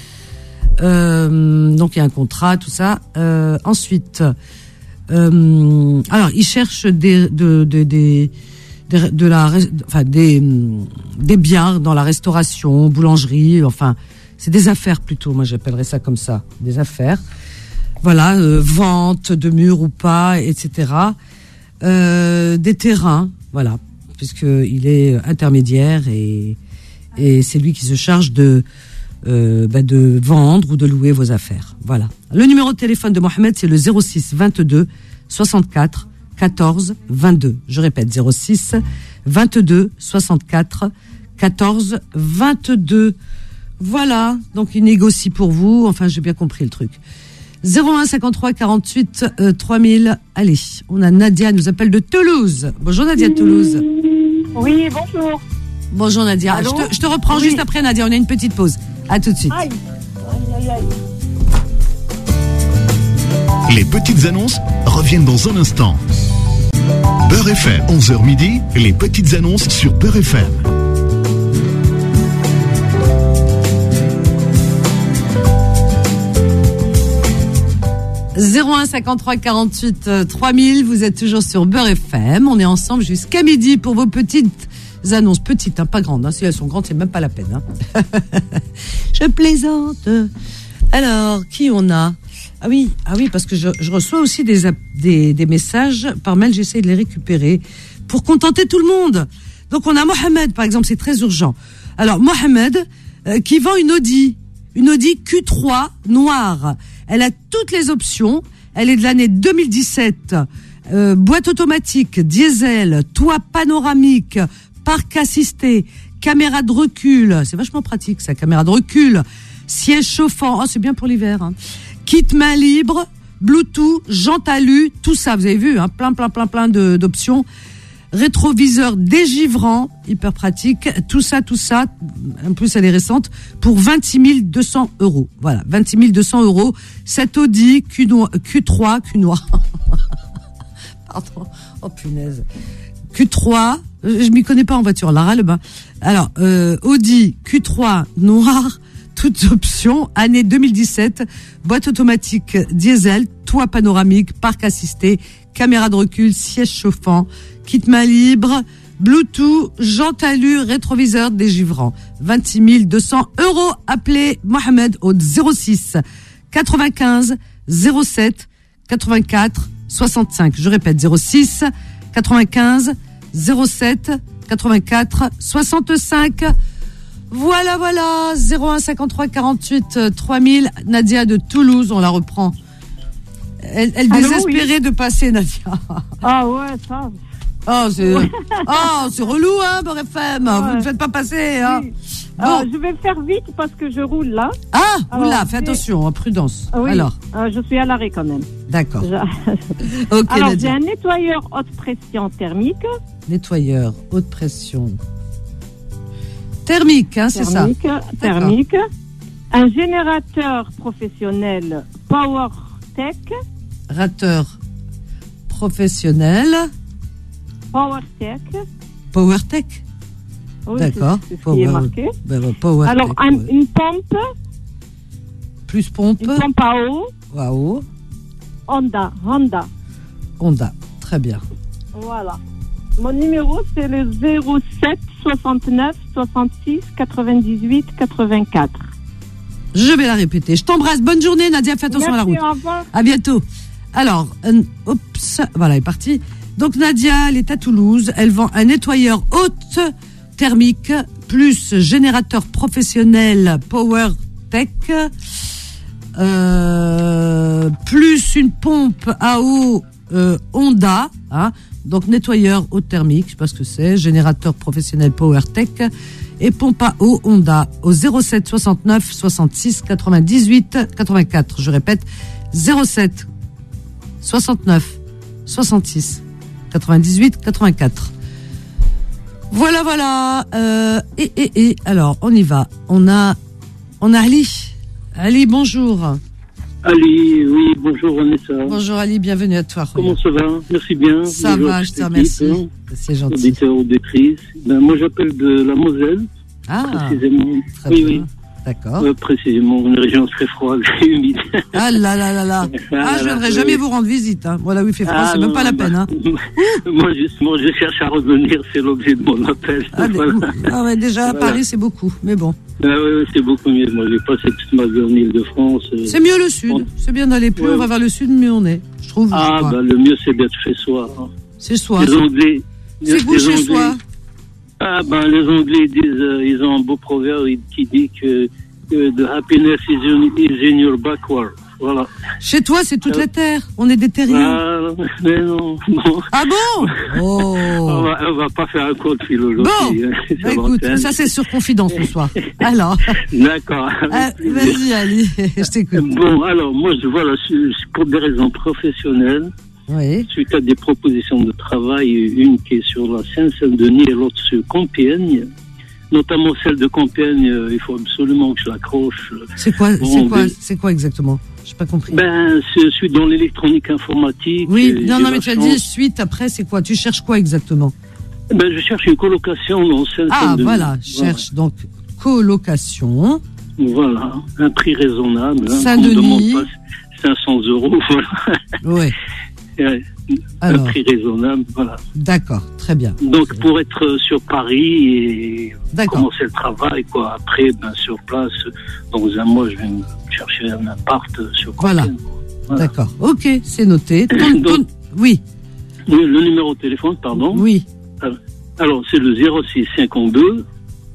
B: Euh, donc, il y a un contrat, tout ça. Euh, ensuite, euh, alors, il cherche des, de, de, des De, de la, enfin des des biens dans la restauration, boulangerie, enfin c'est des affaires plutôt. Moi j'appellerais ça comme ça, des affaires. Voilà, euh, vente de murs ou pas, et cetera. Euh, des terrains, voilà, puisque il est intermédiaire et et c'est lui qui se charge de euh, bah, de vendre ou de louer vos affaires. Voilà. Le numéro de téléphone de Mohamed c'est le zéro six vingt-deux soixante-quatre quatorze vingt-deux. Je répète, zéro six vingt-deux soixante-quatre quatorze vingt-deux. Voilà, donc il négocie pour vous. Enfin, j'ai bien compris le truc. zéro un cinquante-trois quarante-huit euh, trois mille. Allez, on a Nadia, nous appelle de Toulouse. Bonjour Nadia de Toulouse.
K: Oui, bonjour.
B: Bonjour Nadia. Je te, je te reprends oui. juste après Nadia. On a une petite pause. À tout de suite.
K: Aïe. Aïe, aïe, aïe.
A: Les petites annonces reviennent dans un instant. Beurre F M, onze heures midi, les petites annonces sur Beurre F M.
B: zéro un cinquante-trois quarante-huit trois mille, vous êtes toujours sur Beurre F M. On est ensemble jusqu'à midi pour vos petites annonces. Petites, hein, pas grandes. Hein. Si elles sont grandes, c'est même pas la peine. Hein. Je plaisante. Alors, qui on a ? Ah oui, ah oui, parce que je, je reçois aussi des, des, des messages par mail, j'essaie de les récupérer pour contenter tout le monde. Donc on a Mohamed, par exemple, c'est très urgent. Alors Mohamed, euh, qui vend une Audi, une Audi Q trois noire. Elle a toutes les options, elle est de l'année deux mille dix-sept, euh, boîte automatique, diesel, toit panoramique, parc assisté, caméra de recul, c'est vachement pratique ça, caméra de recul, siège chauffant, oh c'est bien pour l'hiver, hein. Kit main libre, Bluetooth, jante alu, tout ça, vous avez vu, hein, plein, plein, plein, plein de, d'options. Rétroviseur dégivrant, hyper pratique, tout ça, tout ça, en plus elle est récente, pour vingt-six mille deux cents euros. Voilà, vingt-six mille deux cents euros. Cette Audi Q trois, Q noir. Pardon, oh punaise. Q trois, je m'y connais pas en voiture, Lara, le bain. Alors, euh, Audi Q trois noir, toutes options, année deux mille dix-sept, boîte automatique diesel, toit panoramique, parc assisté, caméra de recul, siège chauffant, kit main libre, Bluetooth, jante alu, rétroviseur dégivrant. vingt-six mille deux cents euros. Appelez Mohamed au zéro six quatre-vingt-quinze zéro sept quatre-vingt-quatre soixante-cinq. Je répète, zéro six quatre-vingt-quinze zéro sept quatre-vingt-quatre soixante-cinq. Voilà, voilà, zéro un cinquante-trois quarante-huit trois mille. Nadia de Toulouse, on la reprend. Elle, elle
K: Allô,
B: désespérait
K: oui.
B: de passer, Nadia.
K: Ah ouais, ça.
B: Oh, c'est, oh, c'est relou, hein, Beurre F M. Ouais. Vous ne faites pas passer, hein.
K: Oui.
B: Bon.
K: Alors, je vais faire vite parce que je roule là.
B: Ah,
K: Alors,
B: oula, fais
K: c'est...
B: attention, hein, prudence.
K: Oui,
B: Alors.
K: euh, je suis à l'arrêt quand même.
B: D'accord.
K: Je...
B: Ok,
K: Alors,
B: Nadia.
K: j'ai un nettoyeur haute pression thermique.
B: Nettoyeur haute pression. Thermique, hein, c'est ça.
K: Thermique, thermique. Un générateur professionnel PowerTech.
B: Rateur professionnel.
K: PowerTech.
B: PowerTech.
K: Oui,
B: D'accord.
K: C'est, c'est ce
B: Power,
K: qui est marqué.
B: Ben, ben, Power
K: Alors,
B: Tech,
K: un,
B: ouais.
K: une pompe.
B: Plus pompe.
K: Une pompe à eau.
B: Waouh.
K: Honda. Honda.
B: Honda. Très bien.
K: Voilà. Mon numéro, c'est le zéro sept soixante-neuf soixante-six quatre-vingt-dix-huit quatre-vingt-quatre.
B: Je vais la répéter. Je t'embrasse. Bonne journée, Nadia. Fais attention
K: Merci,
B: à la route.
K: au revoir.
B: À bientôt. Alors, un, oups, voilà, elle est partie. Donc, Nadia, elle est à Toulouse. Elle vend un nettoyeur haute thermique plus générateur professionnel PowerTech. euh, plus une pompe à eau euh, Honda, hein, donc nettoyeur eau thermique, je sais pas ce que c'est, générateur professionnel PowerTech et pompe à eau Honda au zéro sept soixante-neuf soixante-six quatre-vingt-dix-huit quatre-vingt-quatre. Je répète, zéro sept soixante-neuf soixante-six quatre-vingt-dix-huit quatre-vingt-quatre. Voilà, voilà. Euh, et, et, et, alors, on y va. On a, on a Ali. Ali, bonjour.
L: Ali, oui, bonjour Vanessa.
B: Bonjour Ali, bienvenue à toi.
L: Comment ça va? Merci bien.
B: Ça
L: bonjour,
B: va, je te remercie.
L: Hein,
B: c'est gentil.
L: Auditeur, auditrice. Ben, moi, j'appelle de la Moselle.
B: Ah,
L: précisément.
B: Très
L: oui,
B: bien.
L: oui.
B: D'accord.
L: Euh, précisément, une région très froide et humide.
B: Ah là là là là. Ah, je viendrai jamais vous rendre visite. Hein. Voilà où il fait froid,
L: Ah,
B: c'est même
L: non,
B: pas la
L: bah,
B: peine. Hein.
L: Moi, justement, je cherche à revenir, c'est l'objet de mon appel.
B: Ah, mais-
L: Voilà.
B: ah ouais, déjà à
L: Voilà.
B: Paris, c'est beaucoup. Mais bon.
L: Ah ouais, c'est beaucoup mieux. Moi, j'ai passé toute ma vie en Ile-de-France. euh,
B: C'est mieux le sud.
L: on-
B: C'est bien d'aller plus.
L: Ouais.
B: On va vers le sud, mieux on est. Je trouve.
L: Ah,
B: je crois.
L: bah, le mieux, c'est d'être chez soi. hein.
B: C'est soi.
L: Les Anglais.
B: C'est vous
L: les
B: chez
L: Anglais-
B: soi.
L: Ah, ben, les Anglais disent, euh, ils ont un beau proverbe qui dit que, que the happiness is in, is in your backward. Voilà.
B: Chez toi, c'est toute la terre. On est des terriens.
L: Ah, mais non, non.
B: Ah bon? Oh.
L: On va, on va pas faire un cours de philosophie.
B: Bon.
L: hein, sur
B: Bah, écoute,
L: l'antenne.
B: ça c'est sur confidence ce soir. Alors.
L: D'accord.
B: Ah, vas-y, Ali, je t'écoute.
L: Bon, alors, moi, je vois là, c'est- c'est pour des raisons professionnelles.
B: Oui.
L: Suite à des propositions de travail, une qui est sur la Seine-Saint-Denis et l'autre sur Compiègne. Notamment celle de Compiègne, euh, il faut absolument que je l'accroche.
B: C'est quoi,
L: Bon,
B: c'est quoi,
L: mais-
B: c'est quoi exactement? J'ai pas compris.
L: Ben, je suis dans l'électronique informatique.
B: Oui,
L: et
B: non,
L: j'ai
B: non, mais
L: la
B: tu as
L: chance-
B: dit suite après, c'est quoi? Tu cherches quoi exactement?
L: Ben, je cherche une colocation dans Seine-Saint-Denis.
B: Ah, voilà, cherche donc colocation.
L: Voilà, un prix raisonnable. Hein,
B: Saint-Denis.
L: on ne demande pas cinq cents euros, voilà.
B: Ouais.
L: Ouais,
B: Alors.
L: un prix raisonnable, voilà.
B: D'accord, très bien.
L: Donc, pour être sur Paris et
B: D'accord.
L: commencer le travail, quoi. Après, ben, sur place, dans un mois, je vais me chercher un appart sur
B: Voilà.
L: Compiègne. Voilà.
B: D'accord. Ok, c'est noté. Ton- ton- Oui.
L: Oui, le numéro de téléphone, pardon.
B: Oui.
L: Alors, alors, c'est le zéro six cinquante-deux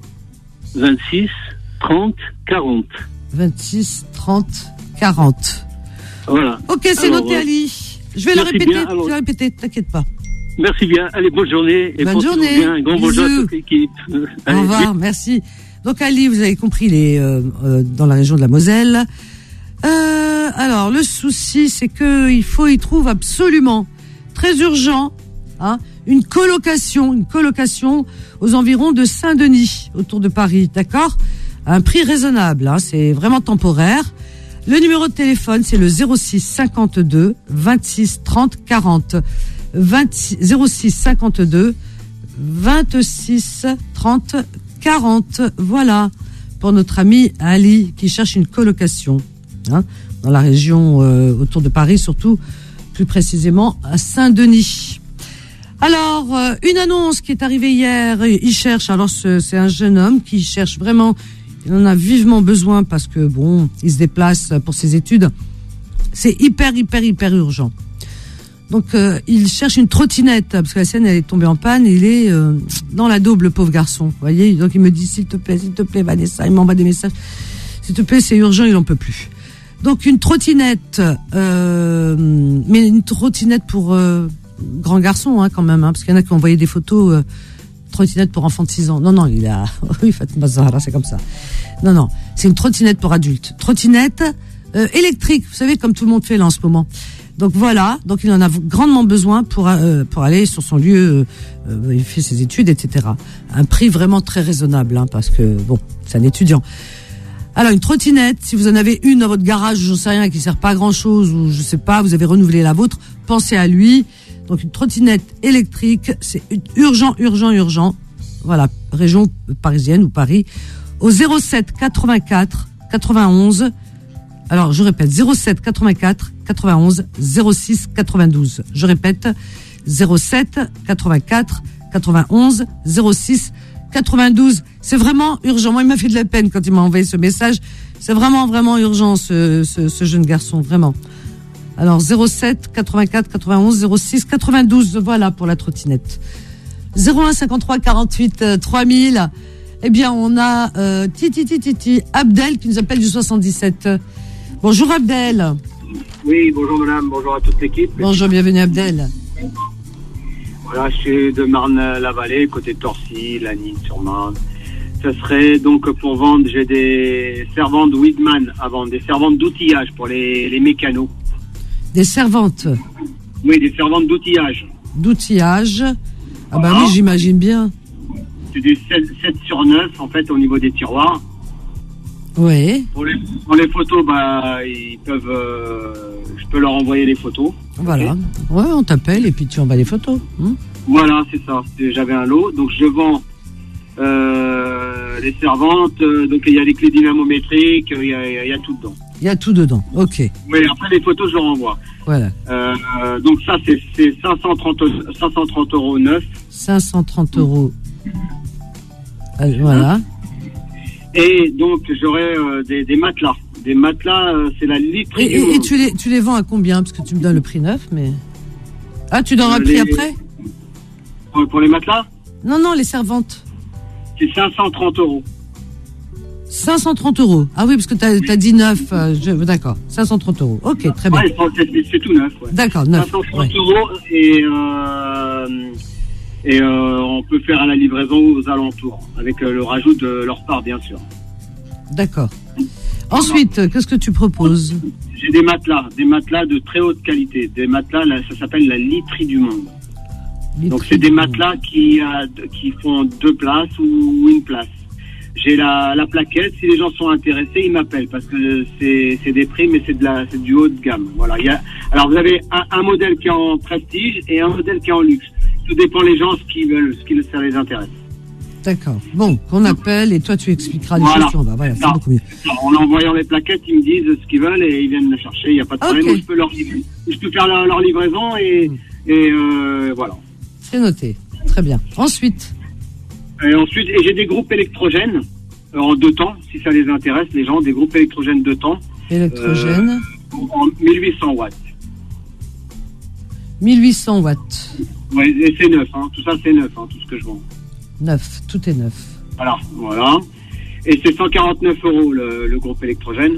L: vingt-six trente quarante.
B: vingt-six, trente, quarante.
L: Voilà.
B: Ok, c'est
L: Alors,
B: noté,
L: euh,
B: Ali. Je vais le
L: merci
B: répéter.
L: bien, alors-
B: Je vais le répéter, t'inquiète pas.
L: Merci bien. Allez, bonne journée. Et
B: Bonne
L: portez-vous
B: journée.
L: bien. Un grand bonjour à
B: Bisous.
L: toute l'équipe.
B: Au revoir, merci. Donc Ali, vous avez compris, les euh, euh, dans la région de la Moselle. Euh, alors le souci, c'est que il faut y trouver absolument, très urgent, hein, une colocation, une colocation aux environs de Saint-Denis, autour de Paris, d'accord? À un prix raisonnable, hein, c'est vraiment temporaire. Le numéro de téléphone, c'est le zéro six cinquante-deux vingt-six trente quarante. vingt-six, zéro six cinquante-deux vingt-six trente quarante. Voilà, pour notre ami Ali qui cherche une colocation, hein, dans la région euh, autour de Paris, surtout plus précisément à Saint-Denis. Alors, euh, une annonce qui est arrivée hier, il cherche, alors ce- c'est un jeune homme qui cherche vraiment, il en a vivement besoin parce que bon, il se déplace pour ses études. C'est hyper, hyper, hyper urgent. Donc, euh, il cherche une trottinette, parce que la Seine, elle est tombée en panne, et il est euh, dans la daube, le pauvre garçon. Vous voyez, donc il me dit, s'il te plaît, s'il te plaît, Vanessa, il m'envoie des messages. S'il te plaît, c'est urgent, il en peut plus. Donc, une trottinette, euh, mais une trottinette pour euh, grand garçon, hein, quand même, hein, parce qu'il y en a qui ont envoyé des photos, euh, trottinette pour enfant de six ans. Non, non, il a, oui, Fatima Zahra, c'est comme ça. Non, non, c'est une trottinette pour adultes. Trottinette euh, électrique, vous savez, comme tout le monde fait là en ce moment. Donc voilà, donc il en a grandement besoin pour euh, pour aller sur son lieu, euh, euh, il fait ses études, et cetera. Un prix vraiment très raisonnable, hein, parce que bon, c'est un étudiant. Alors une trottinette, si vous en avez une dans votre garage, j'en sais rien, qui sert pas à grand chose, ou je sais pas, vous avez renouvelé la vôtre, pensez à lui. Donc une trottinette électrique, c'est urgent, urgent, urgent. Voilà, région parisienne ou Paris, au zéro sept quatre-vingt-quatre quatre-vingt-onze. Alors, je répète, zéro sept quatre-vingt-quatre quatre-vingt-onze zéro six quatre-vingt-douze. Je répète, zéro sept quatre-vingt-quatre quatre-vingt-onze zéro six quatre-vingt-douze. C'est vraiment urgent. Moi, il m'a fait de la peine quand il m'a envoyé ce message. C'est vraiment, vraiment urgent, ce, ce, ce jeune garçon, vraiment. Alors, zéro sept quatre-vingt-quatre quatre-vingt-onze zéro six quatre-vingt-douze. Voilà pour la trottinette. zéro un cinquante-trois quarante-huit trois mille. Eh bien, on a euh, Titi Titi Titi Abdel qui nous appelle du soixante-dix-sept. Bonjour Abdel.
M: Oui, bonjour madame, bonjour à toute l'équipe.
B: Bonjour, bienvenue Abdel.
M: Voilà, je suis de Marne-la-Vallée, côté Torcy, Lagny-sur-Marne. Ce serait donc pour vendre, j'ai des servantes Whitman à vendre, des servantes d'outillage pour les, les mécanos.
B: Des servantes?
M: Oui, des servantes d'outillage.
B: D'outillage. Ah bah
M: Voilà.
B: oui, j'imagine bien.
M: C'est du sept sur neuf en fait au niveau des tiroirs.
B: Oui.
M: Pour les, pour les photos, bah, ils peuvent, euh, je peux leur envoyer les photos.
B: Voilà. Ouais, on t'appelle et puis tu envoies les photos. Hein.
M: Voilà, c'est ça. C'est- J'avais un lot, donc je vends euh, les servantes. euh, donc il y a les clés dynamométriques, il y a, il y a- il y a tout dedans.
B: Il y a tout dedans. Ok.
M: Oui, après les photos, je leur envoie.
B: Voilà.
M: Euh, donc ça, c'est c'est cinq cent trente euros neuf.
B: cinq cent trente euros. Euh, Voilà.
M: Et donc j'aurai euh, des, des matelas. Des matelas, euh, c'est la literie
B: Et,
M: du
B: et- et
M: monde.
B: tu, les, tu les vends à combien? Parce que tu me donnes le prix neuf, mais. Ah, tu donnes un
M: Euh,
B: prix
M: les-
B: après?
M: Pour, pour les matelas,
B: Non, non, les servantes.
M: c'est cinq cent trente euros.
B: cinq cent trente euros. Ah oui, parce que tu as dit neuf. euh, je- D'accord. cinq cent trente euros. Ok, très bien.
M: Ouais, c'est- c'est c'est tout neuf. Ouais.
B: D'accord, neuf.
M: cinq cent trente euros et, euh, et euh, on peut faire à la livraison aux alentours, avec euh, le rajout de leur part, bien sûr.
B: D'accord. Ensuite, qu'est-ce que tu proposes?
M: J'ai des matelas, des matelas de très haute qualité. Des matelas, là, ça s'appelle la literie du monde. Donc c'est des matelas qui, euh, qui font deux places ou une place. J'ai la, la plaquette. Si les gens sont intéressés, ils m'appellent parce que c'est c'est des prix, mais c'est de la c'est du haut de gamme. Voilà. Il y a, alors vous avez un, un modèle qui est en prestige et un modèle qui est en luxe. Tout dépend les gens ce qu'ils veulent, ce qui ça les intéresse.
B: D'accord. Bon, qu'on appelle et toi tu expliqueras les
M: Voilà.
B: choses. On va. Voilà, c'est
M: Non.
B: beaucoup mieux.
M: Alors, en envoyant les plaquettes, ils me disent ce qu'ils veulent et ils viennent me chercher. Il n'y a pas de problème.
B: Ok.
M: Moi, je peux leur livrer. Je peux faire leur, leur livraison et et euh, voilà.
B: C'est noté. Très bien. Ensuite,
M: Et ensuite, et j'ai des groupes électrogènes euh, en deux temps, si ça les intéresse, les gens, des groupes électrogènes deux temps.
B: électrogène,
M: Euh, en mille huit cents watts.
B: mille huit cents watts.
M: Ouais, et c'est neuf, hein. Tout ça c'est neuf, hein, tout ce que je vends.
B: Neuf. Tout est neuf.
M: Voilà, voilà. Et c'est cent quarante-neuf euros le, le groupe électrogène.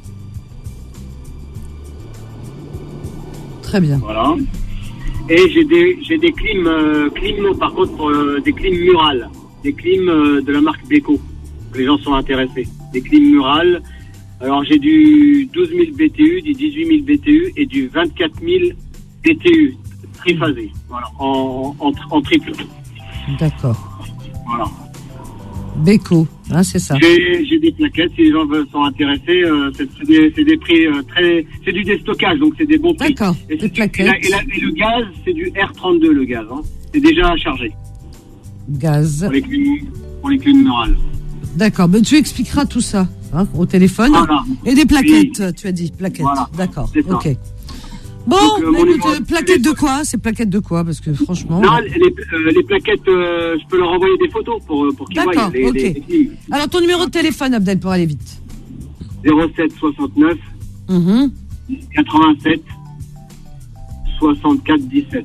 B: Très bien.
M: Voilà. Et j'ai des j'ai des clims euh, clims par contre pour, euh, des clims murales, des clims euh, de la marque Beko. Les gens sont intéressés. Des clims murales. Alors j'ai du douze mille B T U, du dix-huit mille B T U et du vingt-quatre mille B T U triphasé. Voilà, en, en, en triple.
B: D'accord.
M: Voilà.
B: Beko, hein, c'est ça.
M: J'ai j'ai des plaquettes, si les gens veulent, sont intéressés, euh, c'est c'est des, c'est des prix euh, très... C'est du déstockage, donc c'est des bons prix.
B: D'accord,
M: et,
B: des
M: c'est- et, la- et, la- et le gaz, c'est du R trente-deux, le gaz. Hein. C'est déjà chargé
B: Gaz.
M: pour les clims, pour les clims murales.
B: D'accord. Ben, tu expliqueras tout ça hein, au téléphone.
M: Voilà.
B: Et des plaquettes, tu as dit. Plaquettes.
M: Voilà.
B: D'accord.
M: C'est ça.
B: Ok. Bon,
M: Donc, euh,
B: ben,
M: mon
B: écoute,
M: numéro
B: euh,
M: de
B: plaquettes de quoi? C'est plaquettes de quoi? Parce que franchement.
M: Non, les, euh, les plaquettes, euh, je peux leur envoyer des photos pour, pour qu'ils voient
B: D'accord,
M: les,
B: ok.
M: les, les clims.
B: Alors, ton numéro de téléphone, Abdel, pour aller vite.
M: zéro sept soixante-neuf
B: Mhm.
M: quatre-vingt-sept soixante-quatre dix-sept.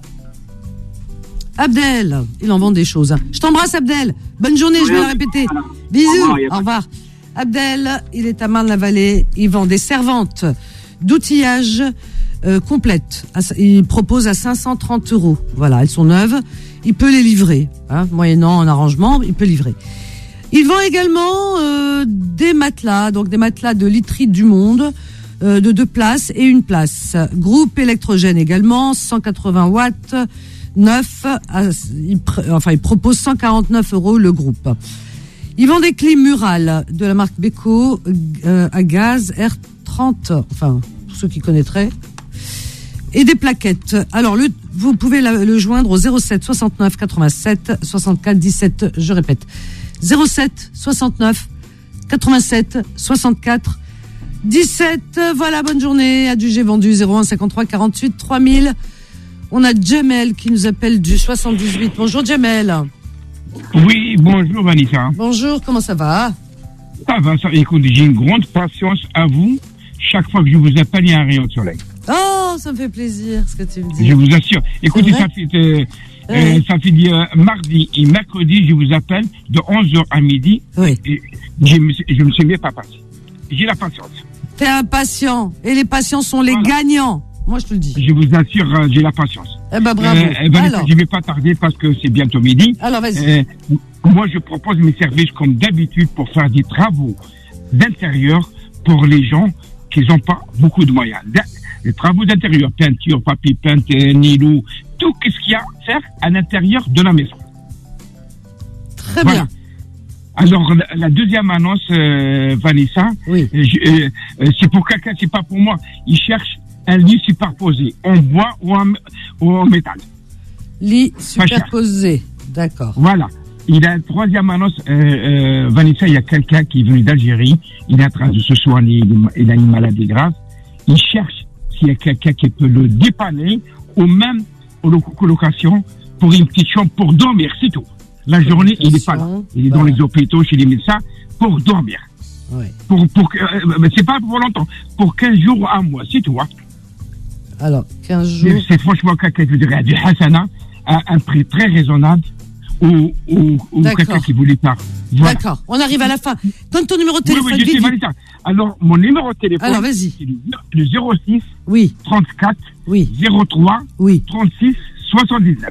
B: Abdel, il en vend des choses. hein. Je t'embrasse, Abdel. Bonne journée, je vais la répéter. Bisous.
M: Au revoir, y a pas
B: Au revoir. Abdel, il est à Marne-la-Vallée. Il vend des servantes d'outillage euh, complètes. À- Il propose à cinq cent trente euros. Voilà, elles sont neuves. Il peut les livrer. Hein, moyennant un arrangement, il peut livrer. Il vend également euh, des matelas, donc des matelas de literie du monde, euh, de deux places et une place. Groupe électrogène également, cent quatre-vingts watts, neuf. à- il, pr- enfin, il propose cent quarante-neuf euros le groupe. Il vend des clim murales de la marque Beko euh, à gaz R trente, enfin, pour ceux qui connaîtraient. Et des plaquettes. Alors, le, vous pouvez la- le joindre au zéro sept soixante-neuf quatre-vingt-sept soixante-quatre dix-sept, je répète. zéro sept soixante-neuf quatre-vingt-sept soixante-quatre dix-sept. Voilà, bonne journée. Adjugé vendu zéro un cinquante-trois quarante-huit trois mille. On a Jamel qui nous appelle du soixante-dix-huit. Bonjour Jamel.
N: Oui, bonjour Vanessa.
B: Bonjour, comment ça va?
N: Ça va, ça, écoute, j'ai une grande patience à vous. Chaque fois que je vous appelle, il y a un rayon de soleil.
B: Oh, ça me fait plaisir ce que tu me dis.
N: Je vous assure. Écoutez,
B: C'est vrai
N: ça fait, euh,
B: Ouais.
N: euh, ça fait dire, mardi et mercredi, je vous appelle de onze heures à midi.
B: Oui.
N: Et je me, suis- je me suis mis pas passé. J'ai la patience.
B: T'es un patient. Et les patients sont les voilà. gagnants. Moi, je te le dis.
N: Je vous assure, euh, j'ai la patience.
B: Eh ben, bravo. Euh,
N: eh ben, Alors. Je ne vais pas tarder parce que c'est bientôt midi.
B: Alors, vas-y.
N: Euh, moi, je propose mes services comme d'habitude pour faire des travaux d'intérieur pour les gens qui n'ont pas beaucoup de moyens. Les travaux d'intérieur, peinture, papier peint, nilou, tout ce qu'il y a à faire à l'intérieur de la maison.
B: Très voilà. bien.
N: Alors, la, la deuxième annonce, euh, Vanessa,
B: oui.
N: je, euh, euh, c'est pour quelqu'un, c'est pas pour moi. Il cherche un lit superposé, en bois ou en, ou en métal.
B: Lit superposé, d'accord.
N: Voilà. Il a une troisième annonce, euh, euh, Vanessa, il y a quelqu'un qui est venu d'Algérie, il est en train de se soigner, il a une maladie grave. Il cherche s'il y a quelqu'un qui peut le dépanner, ou même aux colocations, pour une petite chambre pour dormir, c'est tout. La journée, il n'est pas là. Il est voilà. dans les hôpitaux, chez les médecins, pour dormir.
B: Ouais.
N: Pour, pour, euh, c'est pas pour longtemps, pour quinze jours ou un mois, c'est tout. Hein.
B: Alors, quinze jours.
N: C'est franchement quelqu'un qui veut dire du Hassana, à un prix très raisonnable, ou, ou, ou quelqu'un qui voulait pas.
B: Voilà. D'accord, on arrive à la fin. Donne ton numéro de téléphone.
N: Oui, oui, je sais, Vanessa. Alors, mon numéro de téléphone,
B: Alors, vas-y.
N: c'est le, le zéro six
B: oui.
N: trente-quatre
B: oui.
N: zéro trois
B: oui.
N: trente-six soixante-dix-neuf.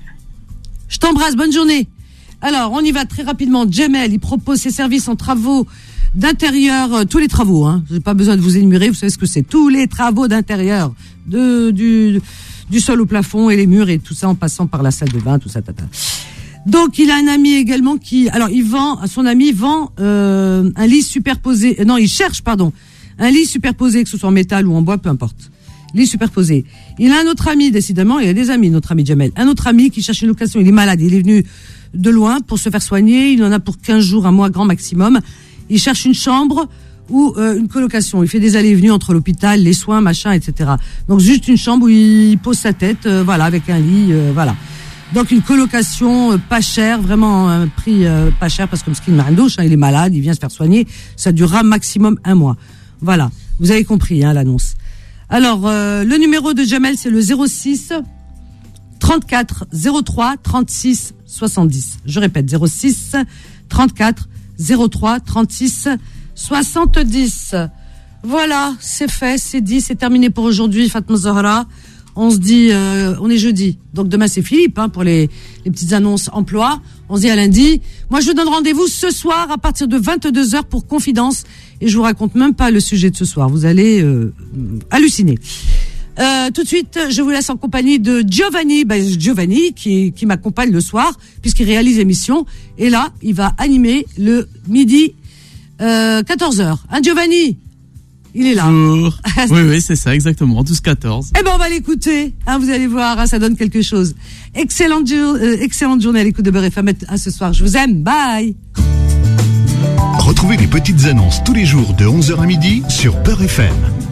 B: Je t'embrasse, bonne journée. Alors, on y va très rapidement. Jamel, il propose ses services en travaux d'intérieur, euh, tous les travaux, hein. J'ai pas besoin de vous énumérer, vous savez ce que c'est. Tous les travaux d'intérieur, de, du, du sol au plafond et les murs et tout ça en passant par la salle de bain, tout ça, tata. Donc, il a un ami également qui, alors, il vend, son ami vend, euh, un lit superposé, euh, non, il cherche, pardon, un lit superposé, que ce soit en métal ou en bois, peu importe. Lit superposé. Il a un autre ami, décidément, il a des amis, notre ami Jamel. Un autre ami qui cherche une location, il est malade, il est venu de loin pour se faire soigner, il en a pour quinze jours, un mois grand maximum. Il cherche une chambre ou euh, une colocation. Il fait des allées et venues entre l'hôpital, les soins, machin, et cetera. Donc juste une chambre où il pose sa tête, euh, voilà, avec un lit, euh, voilà. Donc une colocation euh, pas chère, vraiment un prix euh, pas cher parce que Mskin Marandouche, hein, il est malade, il vient se faire soigner, ça durera maximum un mois. Voilà, vous avez compris hein, l'annonce. Alors euh, le numéro de Jamel c'est le zéro six trente-quatre zéro trois trente-six soixante-dix. Je répète zéro six trente-quatre zéro trois trente-six soixante-dix. Voilà, c'est fait, c'est dit, c'est terminé pour aujourd'hui, Fatma Zahra. On se dit, euh, on est jeudi, donc demain c'est Philippe hein, pour les, les petites annonces emploi. On se dit à lundi. Moi je vous donne rendez-vous ce soir à partir de vingt-deux heures pour Confidence et je vous raconte même pas le sujet de ce soir. Vous allez euh, halluciner. Euh, tout de suite, je vous laisse en compagnie de Giovanni, ben Giovanni qui, qui m'accompagne le soir puisqu'il réalise l'émission et là il va animer le midi euh, quatorze heures. Hein Giovanni? Il est là.
O: Bonjour. Oui, oui, c'est ça, exactement, douze quatorze.
B: Eh ben, on va l'écouter, hein, vous allez voir, hein, ça donne quelque chose. Excellente, euh, excellente journée à l'écoute de Beurre F M. À ce soir, je vous aime, bye.
A: Retrouvez les petites annonces tous les jours de onze heures à midi sur Beurre F M.